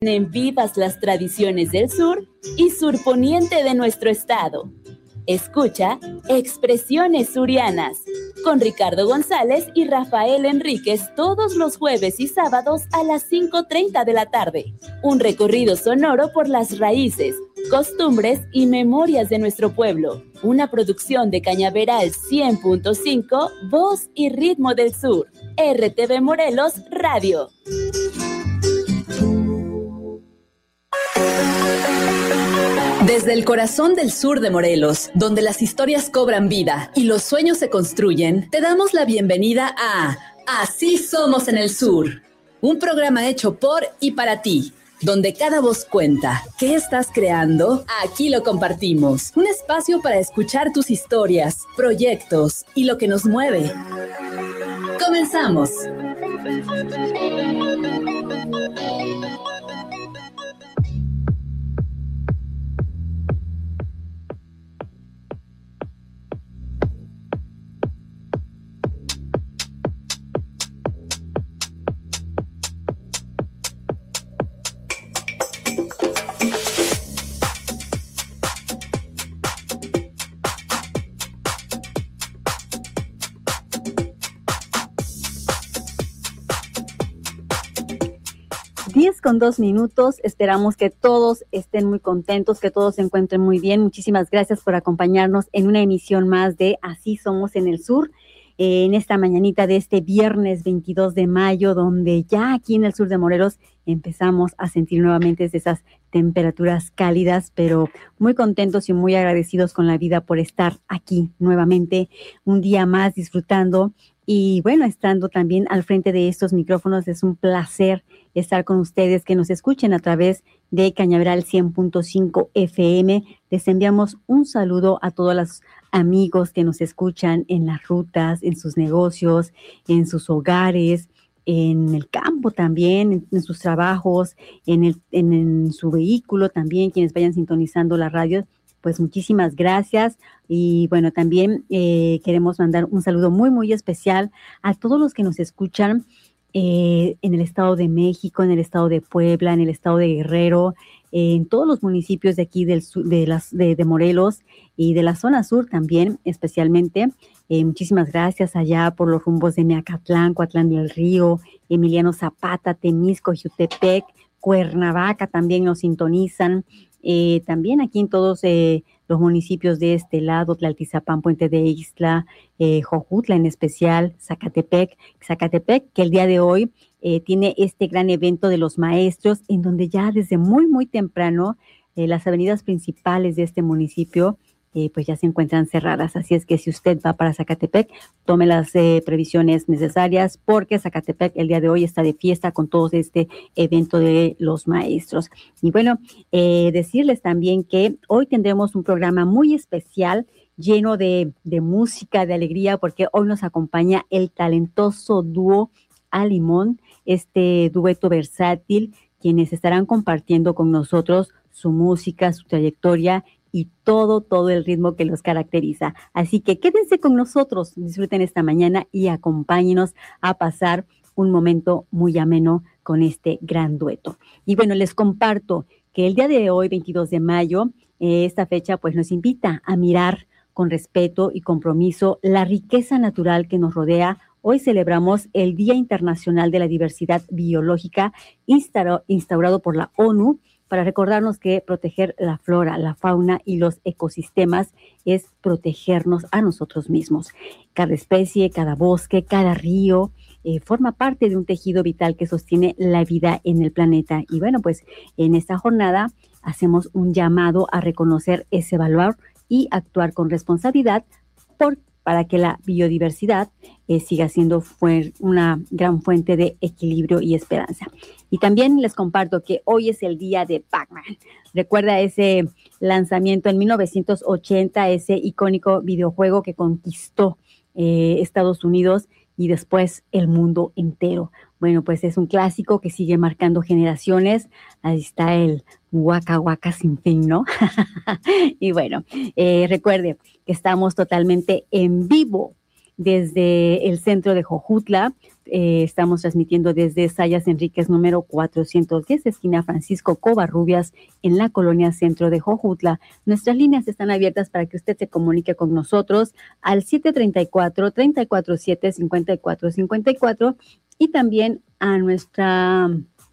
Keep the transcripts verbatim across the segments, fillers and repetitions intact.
En vivas las tradiciones del sur y surponiente de nuestro estado. Escucha Expresiones Surianas con Ricardo González y Rafael Enríquez todos los jueves y sábados a las cinco treinta de la tarde. Un recorrido sonoro por las raíces, costumbres y memorias de nuestro pueblo. Una producción de Cañaveral cien punto cinco, Voz y Ritmo del Sur. R T V Morelos Radio. Desde el corazón del sur de Morelos, donde las historias cobran vida y los sueños se construyen, te damos la bienvenida a Así Somos en el Sur, un programa hecho por y para ti, donde cada voz cuenta. ¿Qué estás creando? Aquí lo compartimos. Un espacio para escuchar tus historias, proyectos y lo que nos mueve. Comenzamos. diez con dos minutos, esperamos que todos estén muy contentos, que todos se encuentren muy bien. Muchísimas gracias por acompañarnos en una emisión más de Así Somos en el Sur, eh, en esta mañanita de este viernes veintidós de mayo, donde ya aquí en el sur de Morelos empezamos a sentir nuevamente esas temperaturas cálidas, pero muy contentos y muy agradecidos con la vida por estar aquí nuevamente un día más disfrutando. Y bueno, estando también al frente de estos micrófonos, es un placer estar con ustedes, que nos escuchen a través de Cañaveral cien punto cinco F M. Les enviamos un saludo a todos los amigos que nos escuchan en las rutas, en sus negocios, en sus hogares, en el campo también, en, en sus trabajos, en, el, en, en su vehículo también, quienes vayan sintonizando la radio. Pues muchísimas gracias y bueno, también eh, queremos mandar un saludo muy, muy especial a todos los que nos escuchan eh, en el Estado de México, en el Estado de Puebla, en el Estado de Guerrero, eh, en todos los municipios de aquí del sur, de, las, de, de Morelos y de la zona sur también, especialmente. Eh, muchísimas gracias allá por los rumbos de Meacatlán, Coatlán del Río, Emiliano Zapata, Temisco, Jutepec, Cuernavaca también nos sintonizan. Eh, también aquí en todos eh, los municipios de este lado, Tlaltizapán, Puente de Ixtla, eh, Jojutla en especial, Zacatepec, Zacatepec, que el día de hoy eh, tiene este gran evento de los maestros, en donde ya desde muy, muy temprano eh, las avenidas principales de este municipio Eh, pues ya se encuentran cerradas, así es que si usted va para Zacatepec, tome las eh, previsiones necesarias, porque Zacatepec el día de hoy está de fiesta con todo este evento de los maestros. Y bueno, eh, decirles también que hoy tendremos un programa muy especial, lleno de, de música, de alegría, porque hoy nos acompaña el talentoso dúo A Limón, este dueto versátil, quienes estarán compartiendo con nosotros su música, su trayectoria y todo, todo el ritmo que los caracteriza. Así que quédense con nosotros, disfruten esta mañana y acompáñenos a pasar un momento muy ameno con este gran dueto. Y bueno, les comparto que el día de hoy, veintidós de mayo, eh, esta fecha pues nos invita a mirar con respeto y compromiso la riqueza natural que nos rodea. Hoy celebramos el Día Internacional de la Diversidad Biológica, instaurado, instaurado por la ONU, para recordarnos que proteger la flora, la fauna y los ecosistemas es protegernos a nosotros mismos. Cada especie, cada bosque, cada río eh, forma parte de un tejido vital que sostiene la vida en el planeta. Y bueno, pues en esta jornada hacemos un llamado a reconocer ese valor y actuar con responsabilidad por para que la biodiversidad eh, siga siendo fue una gran fuente de equilibrio y esperanza. Y también les comparto que hoy es el día de Pac-Man. Recuerda ese lanzamiento en mil novecientos ochenta, ese icónico videojuego que conquistó eh, Estados Unidos y después el mundo entero. Bueno, pues es un clásico que sigue marcando generaciones. Ahí está el Waka Waka sin fin, ¿no? Y bueno, eh, recuerde que estamos totalmente en vivo desde el centro de Jojutla. Eh, estamos transmitiendo desde Sayas Enríquez número cuatrocientos diez, esquina Francisco Covarrubias, en la colonia centro de Jojutla. Nuestras líneas están abiertas para que usted se comunique con nosotros al siete tres cuatro, tres cuatro siete, cinco cuatro cinco cuatro y también a nuestra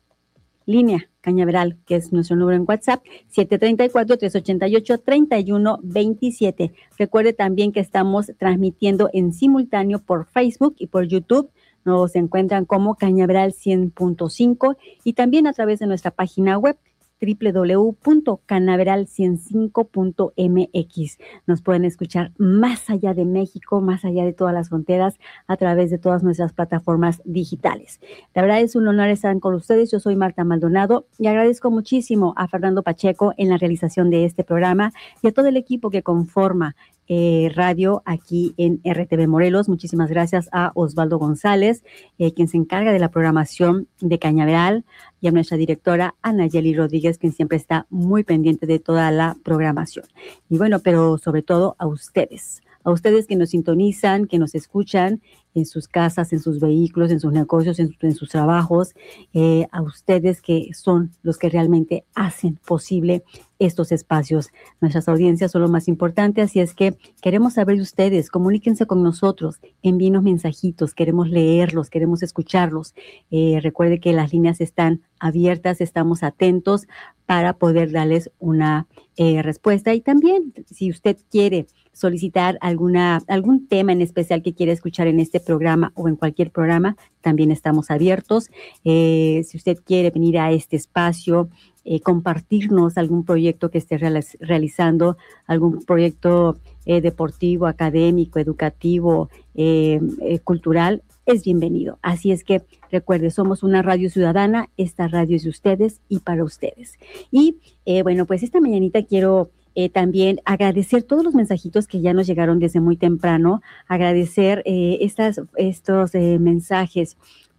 línea Cañaveral, que es nuestro número en WhatsApp, siete tres cuatro, tres ocho ocho, tres uno dos siete. Recuerde también que estamos transmitiendo en simultáneo por Facebook y por YouTube. Nos encuentran como Cañaveral cien punto cinco y también a través de nuestra página web doble u doble u doble u punto canaveral ciento cinco punto m x. Nos pueden escuchar más allá de México, más allá de todas las fronteras, a través de todas nuestras plataformas digitales. La verdad es un honor estar con ustedes. Yo soy Marta Maldonado y agradezco muchísimo a Fernando Pacheco en la realización de este programa y a todo el equipo que conforma Eh, radio aquí en R T V Morelos. Muchísimas gracias a Osvaldo González, eh, quien se encarga de la programación de Cañaveral, y a nuestra directora Anayeli Rodríguez, quien siempre está muy pendiente de toda la programación. Y bueno, pero sobre todo a ustedes, a ustedes que nos sintonizan, que nos escuchan en sus casas, en sus vehículos, en sus negocios, en, en sus trabajos, eh, a ustedes que son los que realmente hacen posible estos espacios. Nuestras audiencias son lo más importante, así es que queremos saber de ustedes, comuníquense con nosotros, envíenos mensajitos, queremos leerlos, queremos escucharlos. Eh, recuerde que las líneas están abiertas, estamos atentos para poder darles una eh, respuesta, y también si usted quiere solicitar alguna, algún tema en especial que quiera escuchar en este programa o en cualquier programa, también estamos abiertos. Eh, si usted quiere venir a este espacio, eh, compartirnos algún proyecto que esté realiz- realizando, algún proyecto eh, deportivo, académico, educativo, eh, eh, cultural, es bienvenido. Así es que recuerde, somos una radio ciudadana, esta radio es de ustedes y para ustedes. Y eh, bueno, pues esta mañanita quiero Eh, también agradecer todos los mensajitos que ya nos llegaron desde muy temprano, agradecer eh, estas, estos eh, mensajes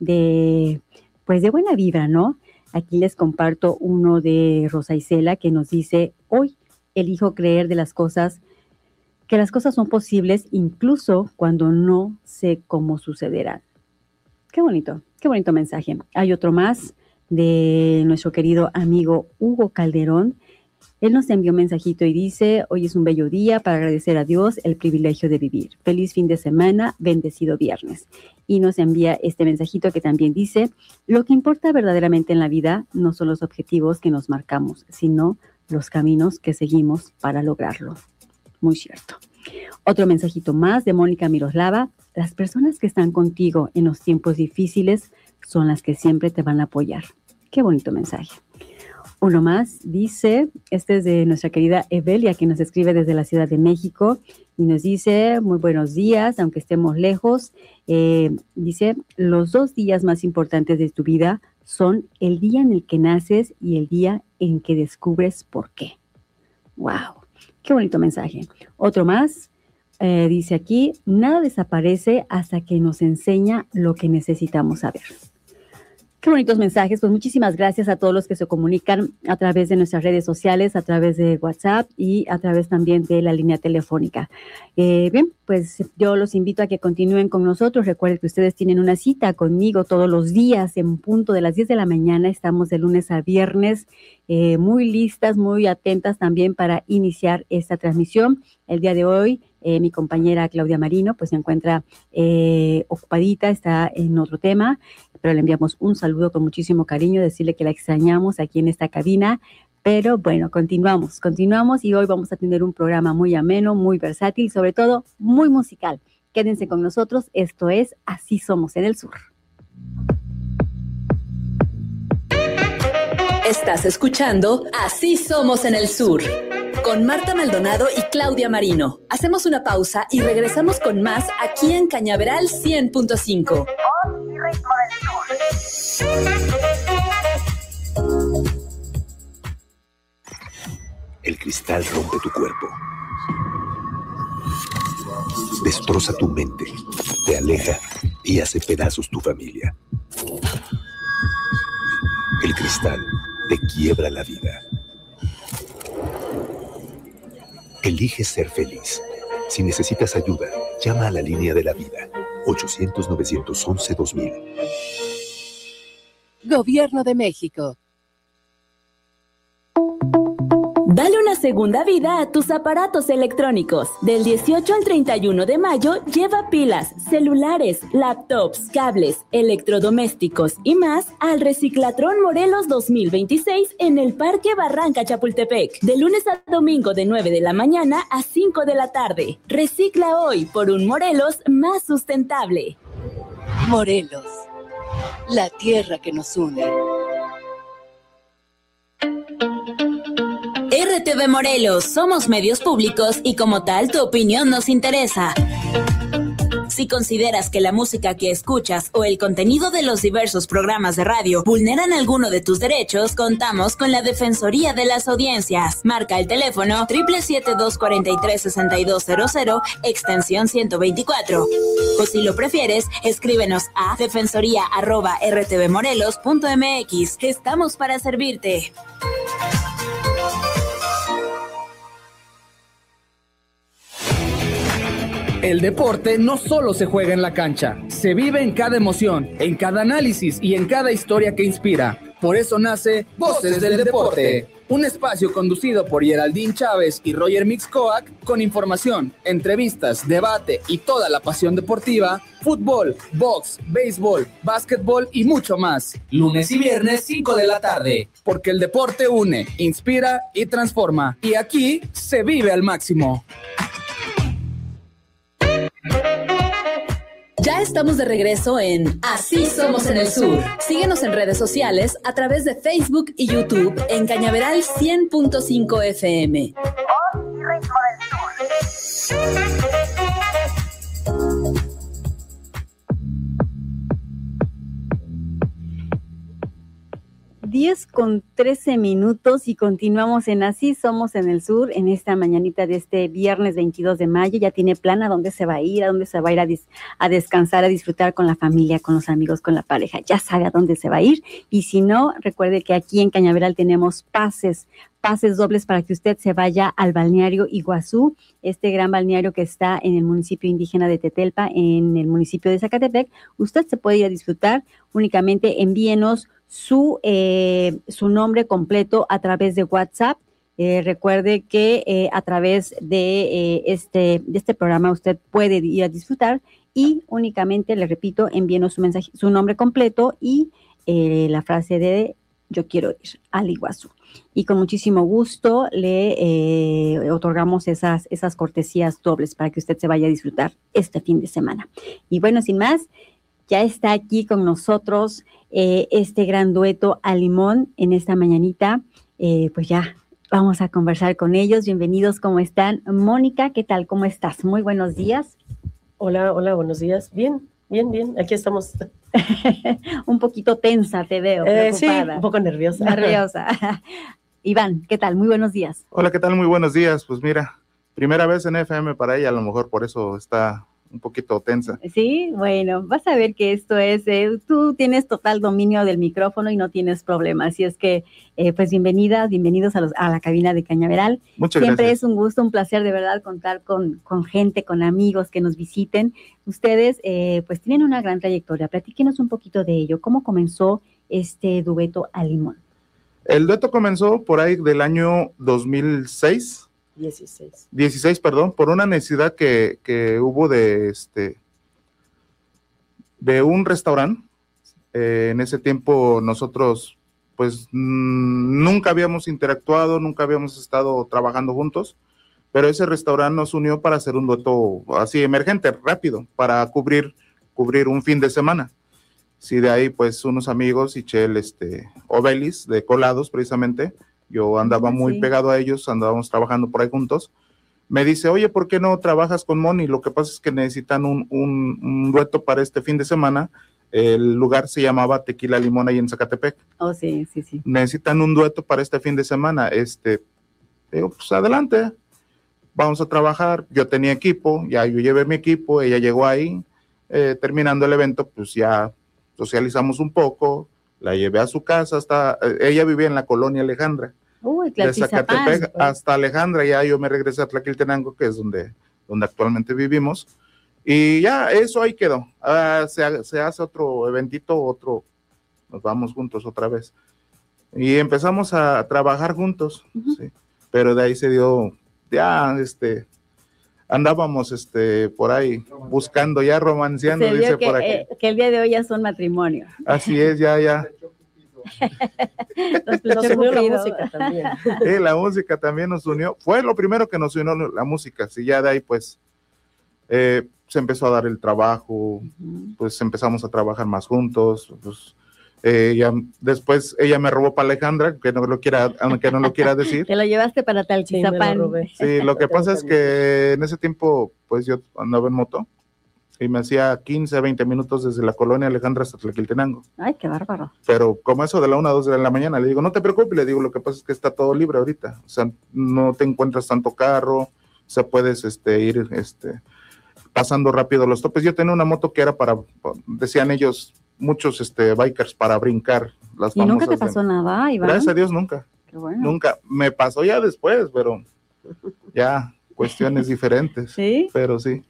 de, pues de buena vibra, ¿no? Aquí les comparto uno de Rosa Isela, que nos dice: hoy elijo creer de las cosas, que las cosas son posibles incluso cuando no sé cómo sucederán. Qué bonito, qué bonito mensaje. Hay otro más de nuestro querido amigo Hugo Calderón. Él nos envió un mensajito y dice: hoy es un bello día para agradecer a Dios el privilegio de vivir. Feliz fin de semana, bendecido viernes. Y nos envía este mensajito que también dice: lo que importa verdaderamente en la vida no son los objetivos que nos marcamos, sino los caminos que seguimos para lograrlo. Muy cierto. Otro mensajito más de Mónica Miroslava: las personas que están contigo en los tiempos difíciles son las que siempre te van a apoyar. Qué bonito mensaje. Uno más dice, este es de nuestra querida Evelia, que nos escribe desde la Ciudad de México y nos dice: muy buenos días, aunque estemos lejos. Eh, dice: los dos días más importantes de tu vida son el día en el que naces y el día en que descubres por qué. ¡Wow! ¡Qué bonito mensaje! Otro más, eh, dice aquí: nada desaparece hasta que nos enseña lo que necesitamos saber. Qué bonitos mensajes. Pues muchísimas gracias a todos los que se comunican a través de nuestras redes sociales, a través de WhatsApp y a través también de la línea telefónica. Eh, bien, pues yo los invito a que continúen con nosotros. Recuerden que ustedes tienen una cita conmigo todos los días en punto de las diez de la mañana. Estamos de lunes a viernes, eh, muy listas, muy atentas también para iniciar esta transmisión. El día de hoy, eh, mi compañera Claudia Marino pues se encuentra eh, ocupadita, está en otro tema, pero le enviamos un saludo con muchísimo cariño, decirle que la extrañamos aquí en esta cabina. Pero bueno, continuamos, continuamos y hoy vamos a tener un programa muy ameno, muy versátil y sobre todo muy musical. Quédense con nosotros, esto es Así Somos en el Sur. Estás escuchando Así Somos en el Sur, con Marta Maldonado y Claudia Marino. Hacemos una pausa y regresamos con más aquí en Cañaveral cien punto cinco. Voz y ritmo del sur. El cristal rompe tu cuerpo, destroza tu mente, te aleja y hace pedazos tu familia. El cristal te quiebra la vida. Elige ser feliz. Si necesitas ayuda, llama a la línea de la vida, ochocientos, novecientos once, dos mil. Gobierno de México. Dale una segunda vida a tus aparatos electrónicos. Del dieciocho al treinta y uno de mayo, lleva pilas, celulares, laptops, cables, electrodomésticos y más al Reciclatrón Morelos dos mil veintiséis en el Parque Barranca Chapultepec. De lunes a domingo de nueve de la mañana a cinco de la tarde. Recicla hoy por un Morelos más sustentable. Morelos, la tierra que nos une. R T V Morelos, somos medios públicos y como tal tu opinión nos interesa. Si consideras que la música que escuchas o el contenido de los diversos programas de radio vulneran alguno de tus derechos, contamos con la Defensoría de las Audiencias. Marca el teléfono siete siete siete, dos cuatro tres, seis dos cero cero, extensión ciento veinticuatro. O si lo prefieres, escríbenos a defensoría arroba r t v morelos punto m x. Estamos para servirte. El deporte no solo se juega en la cancha, se vive en cada emoción, en cada análisis y en cada historia que inspira. Por eso nace Voces del Deporte, un espacio conducido por Geraldine Chávez y Roger Mixcoac, con información, entrevistas, debate y toda la pasión deportiva, fútbol, box, béisbol, básquetbol y mucho más. Lunes y viernes, cinco de la tarde, porque el deporte une, inspira y transforma. Y aquí se vive al máximo. Ya estamos de regreso en Así Somos en el Sur. Síguenos en redes sociales a través de Facebook y YouTube en Cañaveral cien punto cinco F M. Voz y ritmo del sur. diez con trece minutos y continuamos en Así Somos en el Sur en esta mañanita de este viernes veintidós de mayo. Ya tiene plan a dónde se va a ir, a dónde se va a ir a, dis- a descansar, a disfrutar con la familia, con los amigos, con la pareja. Ya sabe a dónde se va a ir. Y si no, recuerde que aquí en Cañaveral tenemos pases, pases dobles para que usted se vaya al balneario Iguazú, este gran balneario que está en el municipio indígena de Tetelpa, en el municipio de Zacatepec. Usted se puede ir a disfrutar. Únicamente envíenos su, eh, su nombre completo a través de WhatsApp. Eh, recuerde que eh, a través de, eh, este, de este programa usted puede ir a disfrutar y únicamente, le repito, envíenos su mensaje, su nombre completo y eh, la frase de yo quiero ir al Iguazú. Y con muchísimo gusto le eh, otorgamos esas, esas cortesías dobles para que usted se vaya a disfrutar este fin de semana. Y bueno, sin más, ya está aquí con nosotros eh, este gran dueto a limón en esta mañanita. Eh, pues ya vamos a conversar con ellos. Bienvenidos, ¿cómo están? Mónica, ¿qué tal? ¿Cómo estás? Muy buenos días. Hola, hola, buenos días. Bien, bien, bien. Aquí estamos. Un poquito tensa te veo, Eh, sí, preocupada. un poco nerviosa. Nerviosa. Iván, ¿qué tal? Muy buenos días. Hola, ¿qué tal? Muy buenos días. Pues mira, primera vez en F M para ella, a lo mejor por eso está un poquito tensa. Sí, bueno, vas a ver que esto es, eh, tú tienes total dominio del micrófono y no tienes problema, así es que, eh, pues bienvenidas, bienvenidos a, los, a la cabina de Cañaveral. Muchas Siempre gracias. es un gusto, un placer de verdad contar con, con gente, con amigos que nos visiten. Ustedes, eh, pues tienen una gran trayectoria, platíquenos un poquito de ello. ¿Cómo comenzó este dueto a limón? El dueto comenzó por ahí del año dos mil seis. dieciséis. dieciséis, perdón, por una necesidad que, que hubo de este de un restaurante. Eh, en ese tiempo nosotros pues mmm, nunca habíamos interactuado, nunca habíamos estado trabajando juntos, pero ese restaurante nos unió para hacer un dueto así emergente, rápido, para cubrir, cubrir un fin de semana. Sí, de ahí pues unos amigos, Ichel, este, Obelis, de Colados precisamente. Yo andaba muy sí. pegado a ellos, andábamos trabajando por ahí juntos. Me dice, oye, ¿por qué no trabajas con Moni? Lo que pasa es que necesitan un, un, un dueto para este fin de semana. El lugar se llamaba Tequila Limón ahí en Zacatepec. Oh, sí, sí, sí. Necesitan un dueto para este fin de semana. Este, digo, pues adelante, vamos a trabajar. Yo tenía equipo, ya yo llevé mi equipo, ella llegó ahí. Eh, terminando el evento, pues ya socializamos un poco. La llevé a su casa, hasta, eh, ella vivía en la colonia Alejandra. Uy, De Zacatepec Tlaltizapán. hasta Alejandra, ya yo me regresé a Tlaquiltenango, que es donde, donde actualmente vivimos. Y ya, eso ahí quedó. Ah, se, se hace otro eventito, otro, nos vamos juntos otra vez. Y empezamos a trabajar juntos, uh-huh. sí. Pero de ahí se dio, ya, este, andábamos, este, por ahí, buscando, ya romanceando, se dice que, por aquí. Eh, que el día de hoy ya son matrimonio. Así es, ya, ya. Nos unió la música también. Sí, la música también nos unió. Fue lo primero que nos unió la música. Sí, ya de ahí, pues, eh, se empezó a dar el trabajo, uh-huh. pues empezamos a trabajar más juntos, pues, eh, ya, después ella me robó para Alejandra, que no lo quiera, aunque no lo quiera decir. Te lo llevaste para Talquizapán. Sí, sí, lo que pasa es que en ese tiempo, pues yo andaba en moto y me hacía quince, veinte minutos desde la colonia Alejandra hasta Tlaquiltenango. Ay, qué bárbaro. Pero como eso de la una a dos de la mañana, le digo, no te preocupes, le digo, lo que pasa es que está todo libre ahorita, o sea, no te encuentras tanto carro, o sea, puedes este, ir, este, pasando rápido los topes. Yo tenía una moto que era para, decían ellos, muchos este, bikers para brincar las famosas. ¿Y nunca te pasó de... nada, Iván? Gracias a Dios, nunca. Qué bueno. Nunca. Me pasó ya después, pero ya cuestiones diferentes. ¿Sí? Pero sí,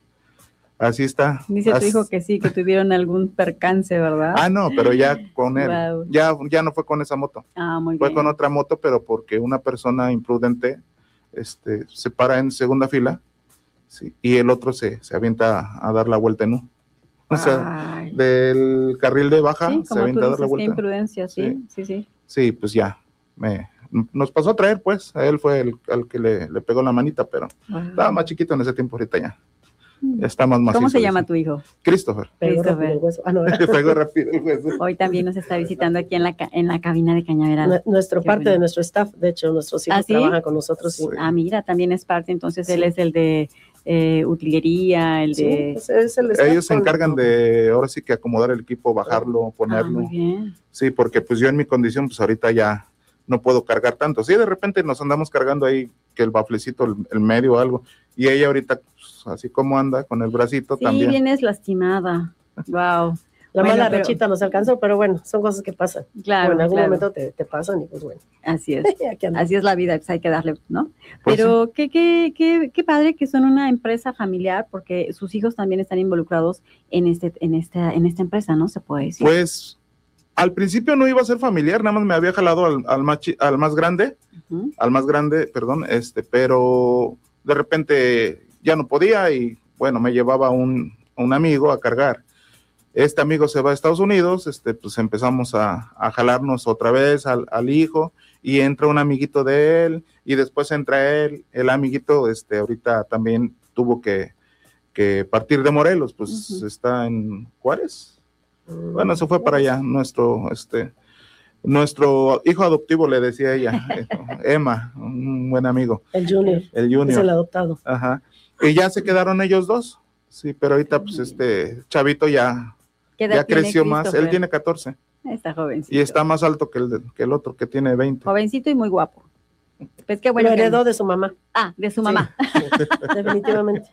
así está. Dice As... tu hijo que sí, que tuvieron algún percance, ¿verdad? Ah, no, pero ya con él. Wow. Ya, ya no fue con esa moto. Ah, muy fue bien. Fue con otra moto, pero porque una persona imprudente este, se para en segunda fila. Sí, y el otro se, se avienta a, a dar la vuelta en U. O sea, Ay. del carril de baja sí, se avienta a dar la vuelta. Qué imprudencia, sí, sí, sí, sí. Sí, pues ya, me, nos pasó a traer, pues, a él fue el al que le, le pegó la manita, pero wow. estaba más chiquito en ese tiempo, ahorita ya. Ya está más macizo. ¿Cómo se llama tu hijo? Christopher. Pegó rápido el hueso. Ah, no. Pegó rápido el hueso. Hoy también nos está visitando aquí en la, en la cabina de Cañaveral. Nuestro Qué parte bueno. de nuestro staff, de hecho, nuestros hijos ¿Ah, sí? trabajan con nosotros. Sí. Ah, mira, también es parte, entonces sí. él es el de eh, utilería, el sí, de... Pues es el Ellos se encargan de, ahora sí que acomodar el equipo, bajarlo, ponerlo. Ah, muy bien. Sí, porque pues yo en mi condición, pues ahorita ya no puedo cargar tanto. Sí, de repente nos andamos cargando ahí que el baflecito, el, el medio o algo, y ella ahorita, pues, así como anda, con el bracito sí, también. Sí, vienes lastimada. Wow. La bueno, mala pero... rachita nos alcanzó, pero bueno, son cosas que pasan. Claro, o en algún claro. momento te, te pasan y pues bueno. Así es, así es la vida, pues hay que darle, ¿no? Pues pero sí. qué, qué, qué, qué padre que son una empresa familiar, porque sus hijos también están involucrados en, este, en, esta, en esta empresa, ¿no? Se puede decir. Pues... Al principio no iba a ser familiar, nada más me había jalado al, al, más, al más grande, uh-huh. al más grande, perdón, este, pero de repente ya no podía y bueno, me llevaba un, un amigo a cargar. Este amigo se va a Estados Unidos, este, pues empezamos a, a jalarnos otra vez al, al hijo y entra un amiguito de él y después entra él, el amiguito, este, ahorita también tuvo que, que partir de Morelos, pues uh-huh. está en Juárez. Bueno, se fue para allá, nuestro, este, nuestro hijo adoptivo, le decía ella, Emma, un buen amigo. El Junior. El Junior. Es el adoptado. Ajá. Y ya se quedaron ellos dos, sí, pero ahorita, pues, este, Chavito ya, ya creció más, él tiene catorce. Está jovencito. Y está más alto que el, que el otro, que tiene veinte. Jovencito y muy guapo. Pues qué bueno. Lo heredó que... de su mamá. Ah, de su mamá. Sí, sí, definitivamente.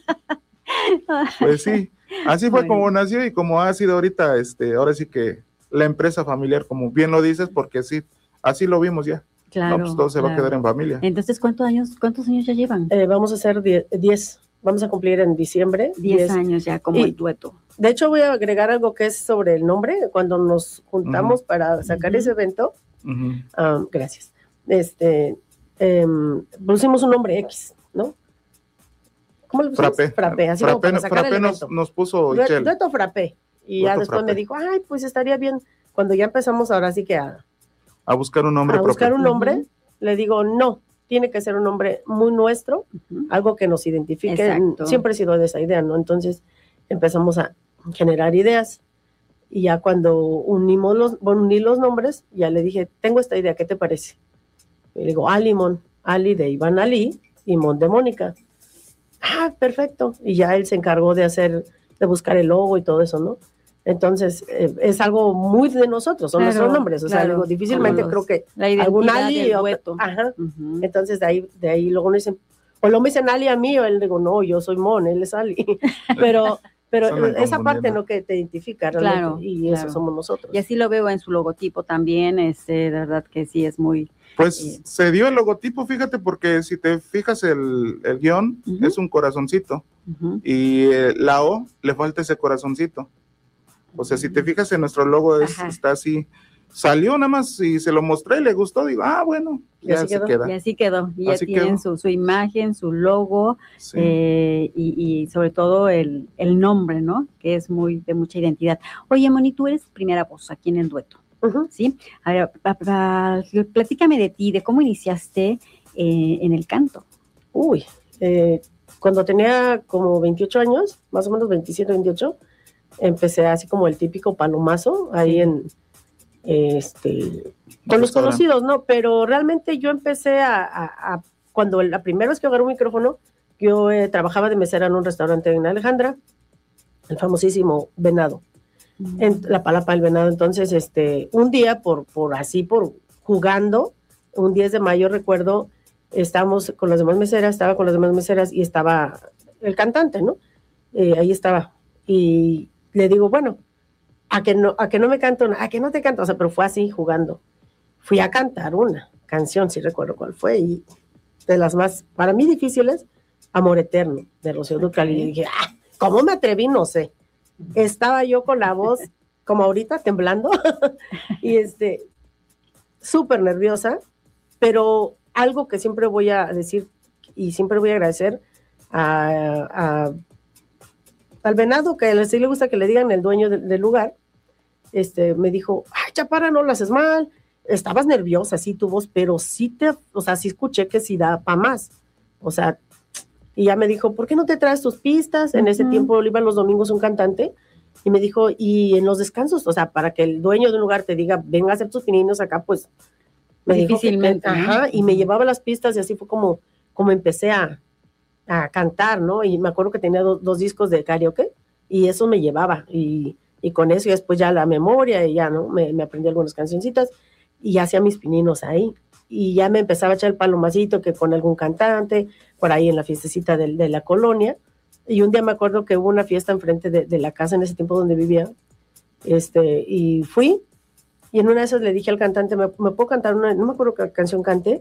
Pues sí, así fue bueno. Como nació y como ha sido ahorita, este, ahora sí que la empresa familiar, como bien lo dices, porque sí, así lo vimos ya. Claro. No, pues todo se claro. va a quedar en familia. Entonces, ¿cuántos años, cuántos años ya llevan? Eh, vamos a hacer diez, vamos a cumplir en diciembre. diez años ya, como y, el dueto. De hecho, voy a agregar algo que es sobre el nombre, cuando nos juntamos uh-huh. para sacar uh-huh. ese evento. Uh-huh. Um, gracias. Este, um, pusimos un nombre X, ¿no? ¿Cómo le pusimos? Frappé. Frappé, así Frappé, como para sacar Frappé el nos, nos puso Dueto, dueto Frappé. Y dueto ya después frappé. me dijo, ay, pues estaría bien. Cuando ya empezamos ahora sí que a... A buscar un nombre A propio. buscar un nombre, uh-huh. le digo, no, tiene que ser un nombre muy nuestro, uh-huh. algo que nos identifique. Exacto. Siempre he sido de esa idea, ¿no? Entonces empezamos a generar ideas. Y ya cuando unimos los, bueno, uní los nombres, ya le dije, tengo esta idea, ¿qué te parece? Y le digo, Alimón, Ali de Iván Ali y Mon de Mónica. Ah, perfecto. Y ya él se encargó de hacer, de buscar el logo y todo eso, ¿no? Entonces, eh, es algo muy de nosotros, son claro, nuestros nombres, o claro, sea, digo, difícilmente los, creo que la algún Ali, del otro, ajá, uh-huh. Entonces de ahí, de ahí luego me dicen, o lo me dicen Ali a mí, o él digo, no, yo soy Mon, él es Ali, pero, pero Eso me esa parte confundiendo. no que te identifica realmente, Claro, y claro. eso somos nosotros. Y así lo veo en su logotipo también, este, de verdad que sí es muy... Pues Eh. se dio el logotipo, fíjate, porque si te fijas el, el guión, Ujú. es un corazoncito, Ujú. y eh, la O le falta ese corazoncito. O sea, si te fijas en nuestro logo, es, Ajá. está así. Salió nada más y se lo mostré y le gustó, digo, ah, bueno, Y ya así se quedó. queda. Y así quedó, y ya Así tienen quedó. su, su imagen, su logo, Sí. eh, y, y sobre todo el, el nombre, ¿no? Que es muy de mucha identidad. Oye, Moni, tú eres primera voz aquí en el dueto, Ujú. ¿sí? A ver, pa- pa- platícame de ti, de cómo iniciaste eh, en el canto. Uy, eh, cuando tenía como veintiocho años, más o menos veintisiete, veintiocho, empecé así como el típico palomazo ahí Sí. en, este, con los Restaurante. conocidos, ¿no? Pero realmente yo empecé a, a- a- cuando la primera vez que agarré un micrófono, yo eh, trabajaba de mesera en un restaurante en Alejandra, el famosísimo Venado, en la Palapa del Venado. Entonces, este, un día por, por así, por jugando, un diez de mayo recuerdo, estábamos con las demás meseras, estaba con las demás meseras y estaba el cantante, ¿no? Eh, ahí estaba. Y le digo, bueno, a que no, a que no me canto, a que no te canto, o sea, pero fue así jugando. Fui a cantar una canción, si recuerdo cuál fue, y de las más, para mí difíciles, Amor Eterno, de Rocío Dúrcal. Y dije, ah, ¿cómo me atreví? No sé. Estaba yo con la voz, como ahorita, temblando, y este, súper nerviosa, pero algo que siempre voy a decir y siempre voy a agradecer a, a- al Venado, que a él sí le gusta que le digan el dueño de- del lugar, este, me dijo, ay, chaparra, no lo haces mal, estabas nerviosa, sí, tu voz, pero sí te, o sea, sí escuché que sí da para más, o sea, y ya me dijo, ¿por qué no te traes tus pistas? En ese Ujú. tiempo iba los domingos un cantante, y me dijo, y en los descansos, o sea, para que el dueño de un lugar te diga, venga a hacer tus pininos acá, pues, me dijo que- Difícilmente, ¿no? ajá, y me Ujú. llevaba las pistas, y así fue como, como empecé a, a cantar, ¿no? Y me acuerdo que tenía do- dos discos de karaoke, y eso me llevaba, y, y con eso, y después ya la memoria, y ya, ¿no? Me, me aprendí algunas cancioncitas, y ya hacía mis pininos ahí, y ya me empezaba a echar el palomacito que con algún cantante, por ahí en la fiestecita de, de la colonia, y un día me acuerdo que hubo una fiesta enfrente de, de la casa en ese tiempo donde vivía, este, y fui, y en una de esas le dije al cantante, ¿me, me puedo cantar una? No me acuerdo qué canción canté,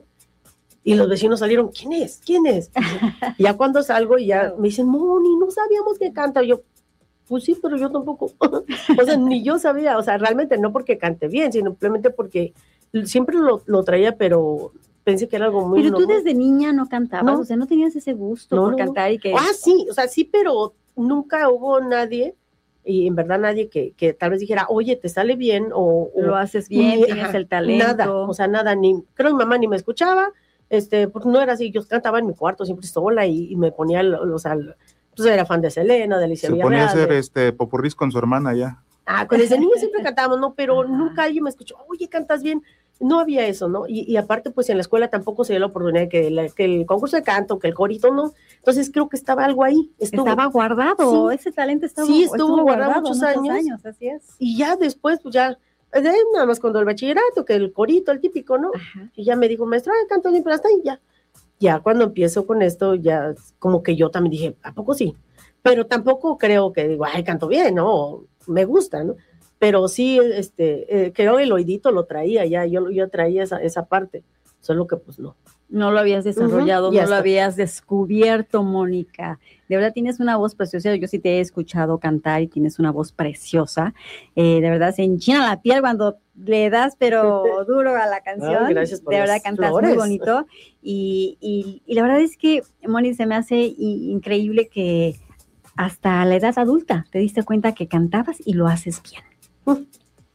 y los vecinos salieron, ¿quién es? ¿Quién es? Y ya cuando salgo, y ya me dicen, Moni, no sabíamos que canta. Y yo, pues sí, pero yo tampoco. O sea, ni yo sabía, o sea, realmente no porque cante bien, sino simplemente porque siempre lo, lo traía, pero pensé que era algo muy Pero tú normal. desde niña no cantabas, No. o sea, no tenías ese gusto No, por no, no. cantar y que... Ah, sí, o sea, sí, pero nunca hubo nadie, y en verdad nadie que, que tal vez dijera, oye, te sale bien, o, o lo haces bien, ni- tienes ajá, el talento. Nada, o sea, nada, ni, creo que mi mamá ni me escuchaba, este, porque no era así, yo cantaba en mi cuarto siempre sola, y, y me ponía, o sea, pues era fan de Selena, de Alicia Se ponía a Villarreal, hacer de- este popurrís con su hermana ya. Ah, con desde niño siempre cantábamos, ¿no? Pero Ajá. nunca alguien me escuchó, oye, cantas bien. No había eso, ¿no? Y, y aparte, pues en la escuela tampoco se dio la oportunidad de que, la- que el concurso de canto, que el corito, ¿no? Entonces creo que estaba algo ahí. Estuvo. Estaba guardado, Sí. ese talento estaba, Sí, estuvo guardado muchos años. así es. Y ya después, pues ya, de ahí nada más cuando el bachillerato, que el corito, el típico, ¿no? Ajá. Y ya me dijo, maestra, ay, canto bien, pero hasta ahí ya. Ya cuando empiezo con esto, ya como que yo también dije, ¿a poco sí? Pero tampoco creo que digo, ay, canto bien, ¿no? Me gusta, ¿no? Pero sí, este, eh, creo el oídito lo traía ya, yo, yo traía esa, esa parte, solo que pues no. No lo habías desarrollado, Ujú, ya no lo está. habías descubierto, Mónica. De verdad tienes una voz preciosa. Yo sí te he escuchado cantar y tienes una voz preciosa. Eh, de verdad se enchina la piel cuando le das, pero duro a la canción. Ay, gracias por de verdad las cantas flores. muy bonito. Y, y, y la verdad es que, Mónica, se me hace i- increíble que hasta la edad adulta te diste cuenta que cantabas y lo haces bien.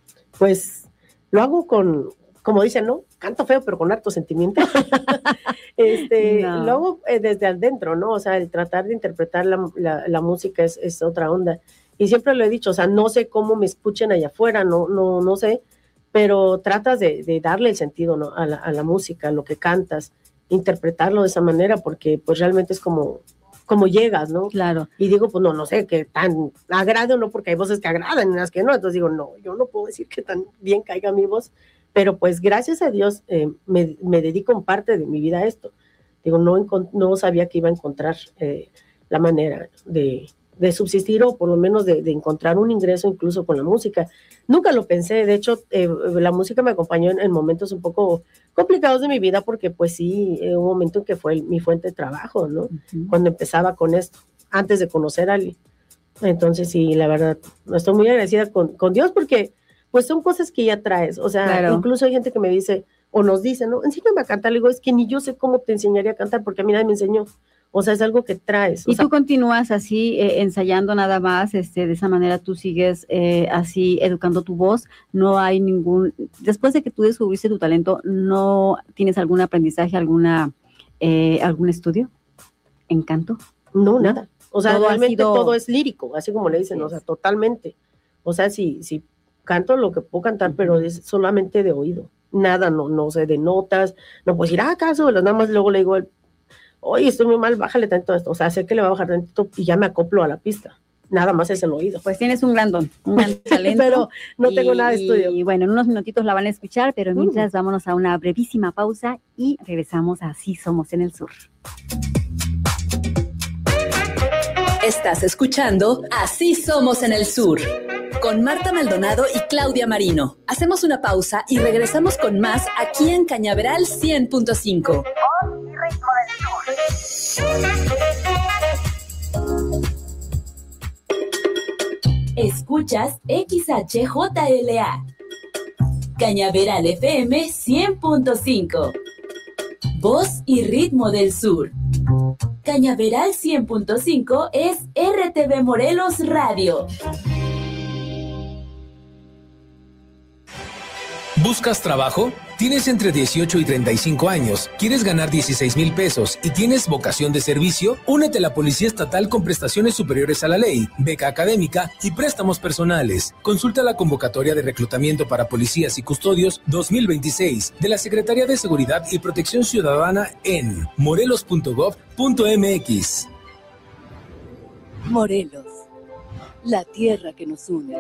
Pues lo hago con, como dicen, ¿no? Canto feo, pero con harto sentimiento. este, No. Lo hago eh, desde adentro, ¿no? O sea, el tratar de interpretar la, la, la música es, es otra onda. Y siempre lo he dicho, o sea, no sé cómo me escuchen allá afuera, no, no, no sé, pero tratas de, de darle el sentido, ¿no? a, la, a la música, a lo que cantas, interpretarlo de esa manera, porque pues realmente es como, como llegas, ¿no? Claro. Y digo, pues no, no sé, que tan agrade o no, porque hay voces que agradan y las que no. Entonces digo, no, yo no puedo decir que tan bien caiga mi voz, pero pues gracias a Dios eh, me, me dedico en parte de mi vida a esto. Digo, no, encon- no sabía que iba a encontrar eh, la manera de, de subsistir o por lo menos de, de encontrar un ingreso incluso con la música. Nunca lo pensé, de hecho eh, la música me acompañó en, en momentos un poco complicados de mi vida porque pues sí, eh, un momento en que fue el, mi fuente de trabajo, ¿no? Uh-huh. Cuando empezaba con esto, antes de conocer a Ali. Entonces sí, la verdad, estoy muy agradecida con, con Dios porque pues son cosas que ya traes, o sea, claro. Incluso hay gente que me dice o nos dice, ¿no? Enséñame a cantar, le digo, es que ni yo sé cómo te enseñaría a cantar porque a mí nadie me enseñó. O sea, es algo que traes. Y sea, tú continúas así, eh, ensayando nada más, este, de esa manera tú sigues eh, así educando tu voz, no hay ningún, después de que tú descubriste tu talento, ¿no tienes algún aprendizaje, alguna, eh, algún estudio en canto? No, ¿no? Nada. O sea, todo realmente sido... todo es lírico, así como le dicen, sí. O sea, totalmente. O sea, si, si canto lo que puedo cantar, uh-huh. Pero es solamente de oído. Nada, no, no sé, de notas, no puedo decir, ah, acaso, nada más luego le digo al oye, estoy muy mal, bájale tanto esto, o sea, sé que le va a bajar tanto y ya me acoplo a la pista, nada más es el oído. Pues tienes un gran don, un gran talento. Pero no y, tengo nada de estudio. Y bueno, en unos minutitos la van a escuchar, pero mientras uh. vámonos a una brevísima pausa y regresamos a Así Somos en el Sur. Estás escuchando Así Somos en el Sur, con Marta Maldonado y Claudia Marino. Hacemos una pausa y regresamos con más aquí en Cañaveral cien punto cinco. Escuchas X H J L A Cañaveral F M cien punto cinco. Voz y ritmo del sur. Cañaveral cien punto cinco es R T V Morelos Radio. ¿Buscas trabajo? ¿Tienes entre dieciocho y treinta y cinco años? ¿Quieres ganar dieciséis mil pesos y tienes vocación de servicio? Únete a la Policía Estatal con prestaciones superiores a la ley, beca académica y préstamos personales. Consulta la convocatoria de reclutamiento para policías y custodios dos mil veintiséis de la Secretaría de Seguridad y Protección Ciudadana en morelos punto gov punto m x. Morelos, la tierra que nos une.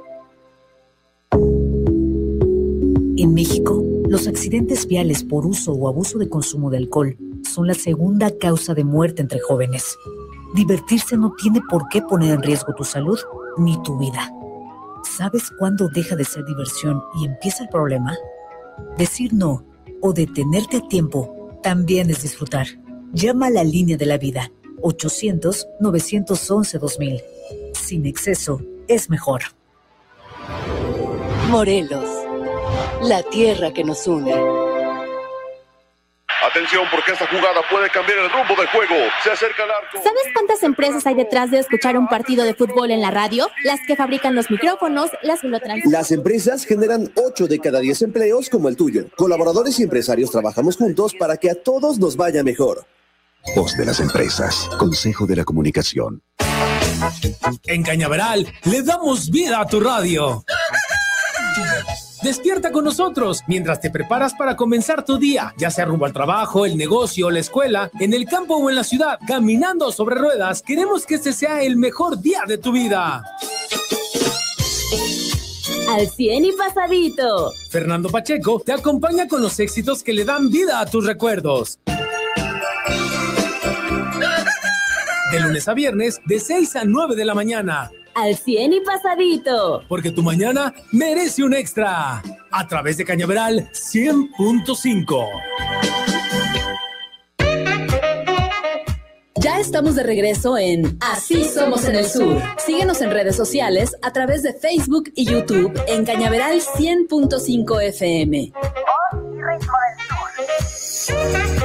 En México, los accidentes viales por uso o abuso de consumo de alcohol son la segunda causa de muerte entre jóvenes. Divertirse no tiene por qué poner en riesgo tu salud ni tu vida. ¿Sabes cuándo deja de ser diversión y empieza el problema? Decir no o detenerte a tiempo también es disfrutar. Llama a la línea de la vida, ochocientos, novecientos once, dos mil. Sin exceso, es mejor. Morelos, la tierra que nos une. Atención, porque esta jugada puede cambiar el rumbo del juego. Se acerca el arco. ¿Sabes cuántas empresas hay detrás de escuchar un partido de fútbol en la radio? Las que fabrican los micrófonos, las que lo transmiten. Las empresas generan ocho de cada diez empleos como el tuyo. Colaboradores y empresarios trabajamos juntos para que a todos nos vaya mejor. Voz de las empresas. Consejo de la Comunicación. En Cañaveral le damos vida a tu radio. Despierta con nosotros mientras te preparas para comenzar tu día, ya sea rumbo al trabajo, el negocio, la escuela, en el campo o en la ciudad, caminando sobre ruedas. Queremos que este sea el mejor día de tu vida. Al cien y pasadito. Fernando Pacheco te acompaña con los éxitos que le dan vida a tus recuerdos. De lunes a viernes, de seis a nueve de la mañana. Al cien y pasadito. Porque tu mañana merece un extra. A través de Cañaveral cien punto cinco. Ya estamos de regreso en Así Somos en el Sur. Síguenos en redes sociales a través de Facebook y YouTube en Cañaveral cien punto cinco F M. Voz y ritmo del sur.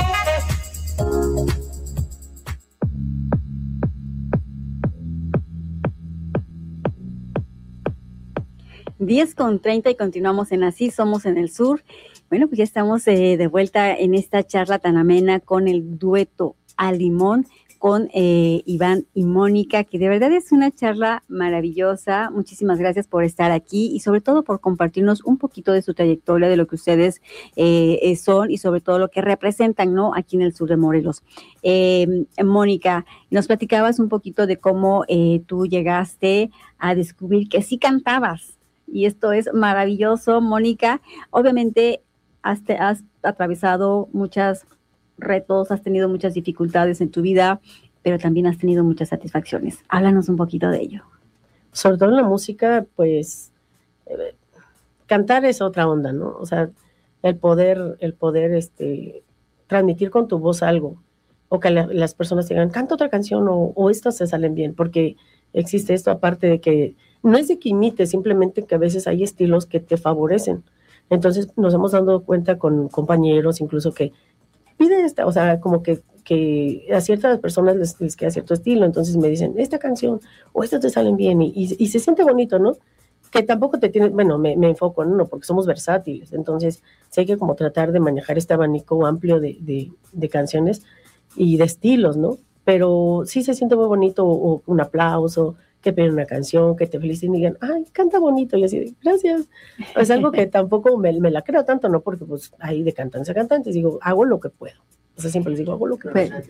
diez con treinta y continuamos en Así Somos en el Sur. Bueno, pues ya estamos eh, de vuelta en esta charla tan amena con el dueto A Limón, con eh, Iván y Mónica, que de verdad es una charla maravillosa. Muchísimas gracias por estar aquí y sobre todo por compartirnos un poquito de su trayectoria, de lo que ustedes eh, son y sobre todo lo que representan, ¿no?, aquí en el sur de Morelos. Eh, Mónica, nos platicabas un poquito de cómo eh, tú llegaste a descubrir que sí cantabas. Y esto es maravilloso, Mónica. Obviamente has, has atravesado muchos retos, has tenido muchas dificultades en tu vida. pero también has tenido muchas satisfacciones. Háblanos un poquito de ello. Sobre todo en la música, pues, eh, cantar es otra onda, ¿no? O sea, el poder, el poder, este, transmitir con tu voz algo, o que la, las personas digan, canta otra canción, o, o estas se salen bien, porque existe esto, aparte de que no es de que imites, simplemente que a veces hay estilos que te favorecen. Entonces nos hemos dado cuenta con compañeros, incluso que pide esta, o sea, como que, que a ciertas personas les, les queda cierto estilo, entonces me dicen, esta canción, o estas te salen bien, y, y, y se siente bonito, ¿no? Que tampoco te tiene, bueno, me, me enfoco en uno, porque somos versátiles, entonces sí hay que como tratar de manejar este abanico amplio de, de, de canciones y de estilos, ¿no? Pero sí se siente muy bonito, o un aplauso, que piden una canción, que te feliciten y digan, ay, canta bonito, y así, gracias. Es algo que tampoco me, me la creo tanto, ¿no? Porque pues ahí de cantantes a cantantes, digo, hago lo que puedo. O sea, siempre les digo, hago lo que puedo.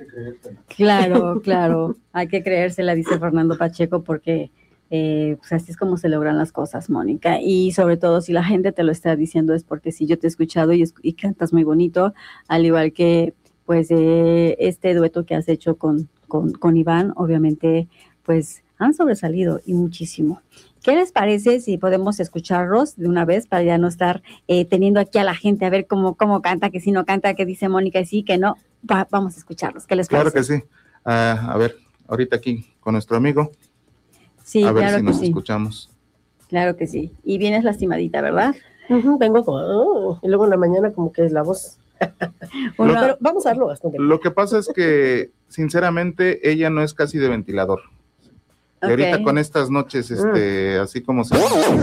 Claro, claro, hay que creérsela, dice Fernando Pacheco, porque eh, pues así es como se logran las cosas, Mónica, y sobre todo si la gente te lo está diciendo es porque sí, yo te he escuchado y, y cantas muy bonito, al igual que pues eh, este dueto que has hecho con, con, con Iván, obviamente pues han sobresalido y muchísimo. ¿Qué les parece si podemos escucharlos de una vez para ya no estar eh, teniendo aquí a la gente a ver cómo, cómo canta, que si no canta, que dice Mónica y sí, que no? Va, vamos a escucharlos. ¿Qué les parece? Claro que sí. Uh, a ver, ahorita aquí con nuestro amigo. Sí, a ver claro si que nos sí. escuchamos. Claro que sí. Y vienes lastimadita, ¿verdad? Uh-huh, vengo como, oh, y luego en la mañana como que es la voz. Bueno, pero vamos a verlo bastante. Lo que pasa es que, sinceramente, ella no es casi de ventilador. Y okay. ahorita con estas noches, este, mm. así como se,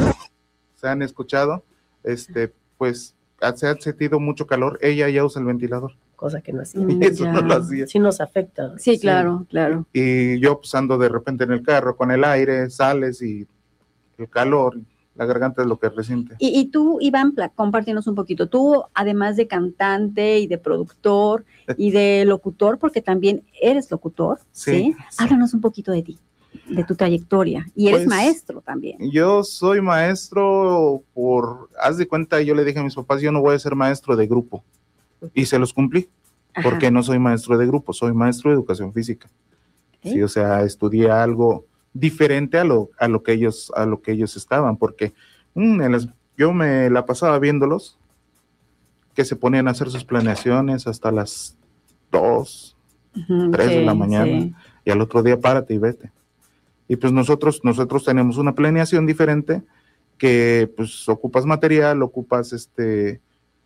se han escuchado, este, pues se ha sentido mucho calor, ella ya usa el ventilador. Cosa que no hacía. Y eso ya. no lo hacía. Sí nos afecta. Sí, sí, claro, claro. Y yo pues ando de repente en el carro con el aire, sales y el calor, la garganta es lo que resiente. Y, y tú, Iván, compártenos un poquito. Tú, además de cantante y de productor y de locutor, porque también eres locutor, ¿sí? ¿sí? sí. Háblanos un poquito de ti, de tu trayectoria. Y eres pues, maestro también. Yo soy maestro por, haz de cuenta, yo le dije a mis papás, yo no voy a ser maestro de grupo. Y se los cumplí, Ajá. porque no soy maestro de grupo, soy maestro de educación física. ¿Sí? Sí, o sea, estudié algo diferente a lo, a lo que ellos, a lo que ellos estaban, porque mmm, en las, yo me la pasaba viéndolos, que se ponían a hacer sus planeaciones hasta las dos, uh-huh, tres sí, de la mañana, sí. y al otro día párate y vete. Y pues nosotros, nosotros tenemos una planeación diferente, que pues ocupas material, ocupas este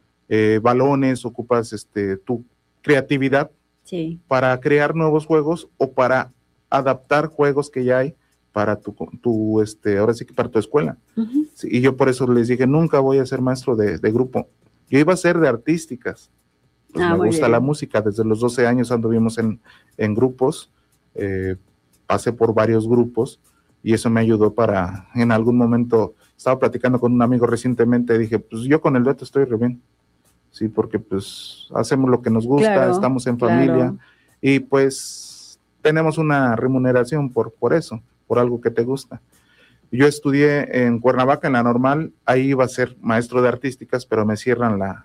eh, balones, ocupas este tu creatividad sí. para crear nuevos juegos o para adaptar juegos que ya hay para tu, tu este, ahora sí que para tu escuela. Uh-huh. Sí, y yo por eso les dije, nunca voy a ser maestro de, de grupo. Yo iba a ser de artísticas. Pues ah, me gusta bien. La música, desde los doce años anduvimos en, en grupos, eh, pasé por varios grupos y eso me ayudó para, en algún momento, estaba platicando con un amigo recientemente, dije, pues yo con el dueto estoy re bien, sí, porque pues hacemos lo que nos gusta, claro, estamos en familia, claro. y pues tenemos una remuneración por, por eso, por algo que te gusta. Yo estudié en Cuernavaca, en la normal, ahí iba a ser maestro de artísticas, pero me cierran la,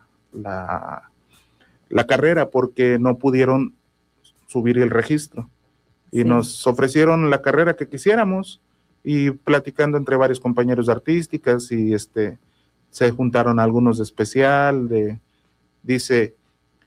la, la carrera porque no pudieron subir el registro. Y sí. nos ofrecieron la carrera que quisiéramos, y platicando entre varios compañeros de artísticas, y este, se juntaron algunos de especial, de, dice,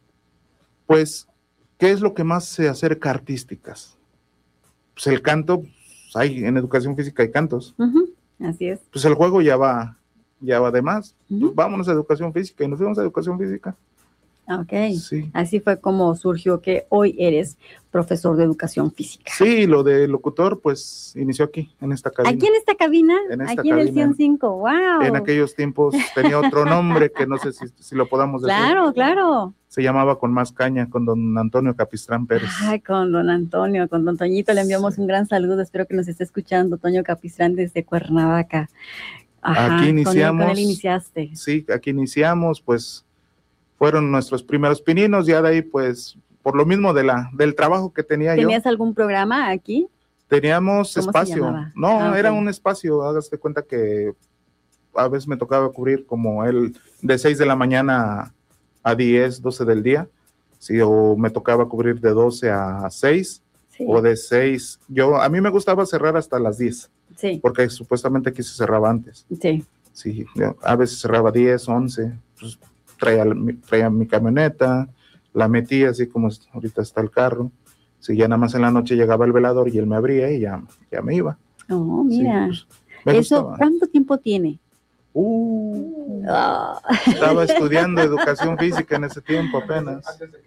pues, ¿qué es lo que más se acerca a artísticas? Pues el canto, pues hay, en educación física hay cantos. Uh-huh. Así es. Pues el juego ya va, ya va de más. Uh-huh. Pues vámonos a educación física, y nos fuimos a educación física. Ok, sí. Así fue como surgió que hoy eres profesor de educación física. Sí, lo de locutor, pues, inició aquí, en esta cabina. ¿Aquí en esta cabina? En esta aquí cabina, en el ciento cinco, wow. En aquellos tiempos tenía otro nombre que no sé si, si lo podamos decir. Claro, claro. Se llamaba Con Más Caña, con don Antonio Capistrán Pérez. Ay, con don Antonio, con don Toñito, le enviamos un gran saludo, espero que nos esté escuchando, Toño Capistrán desde Cuernavaca. Ajá, aquí iniciamos. Con él, con él iniciaste. Sí, aquí iniciamos, pues, fueron nuestros primeros pininos, ya de ahí, pues, por lo mismo de la, del trabajo que tenía yo. ¿Tenías algún programa aquí? Teníamos espacio. No, ah, era okay. un espacio, hágase cuenta que a veces me tocaba cubrir como el de seis de la mañana a diez, doce del día, sí, o me tocaba cubrir de doce a seis, Sí. o de seis. Yo, a mí me gustaba cerrar hasta las diez, Sí. porque supuestamente aquí se cerraba antes. Sí. Sí, yo a veces cerraba diez, once, pues traía, mi- traía mi camioneta, la metía así como es- ahorita está el carro. Sí, ya nada más en la noche llegaba el velador y él me abría y ya, ya me iba. Oh, mira. Sí, pues, me Eso, gustaba. ¿cuánto tiempo tiene? Uh, Ah. Estaba estudiando educación física en ese tiempo apenas.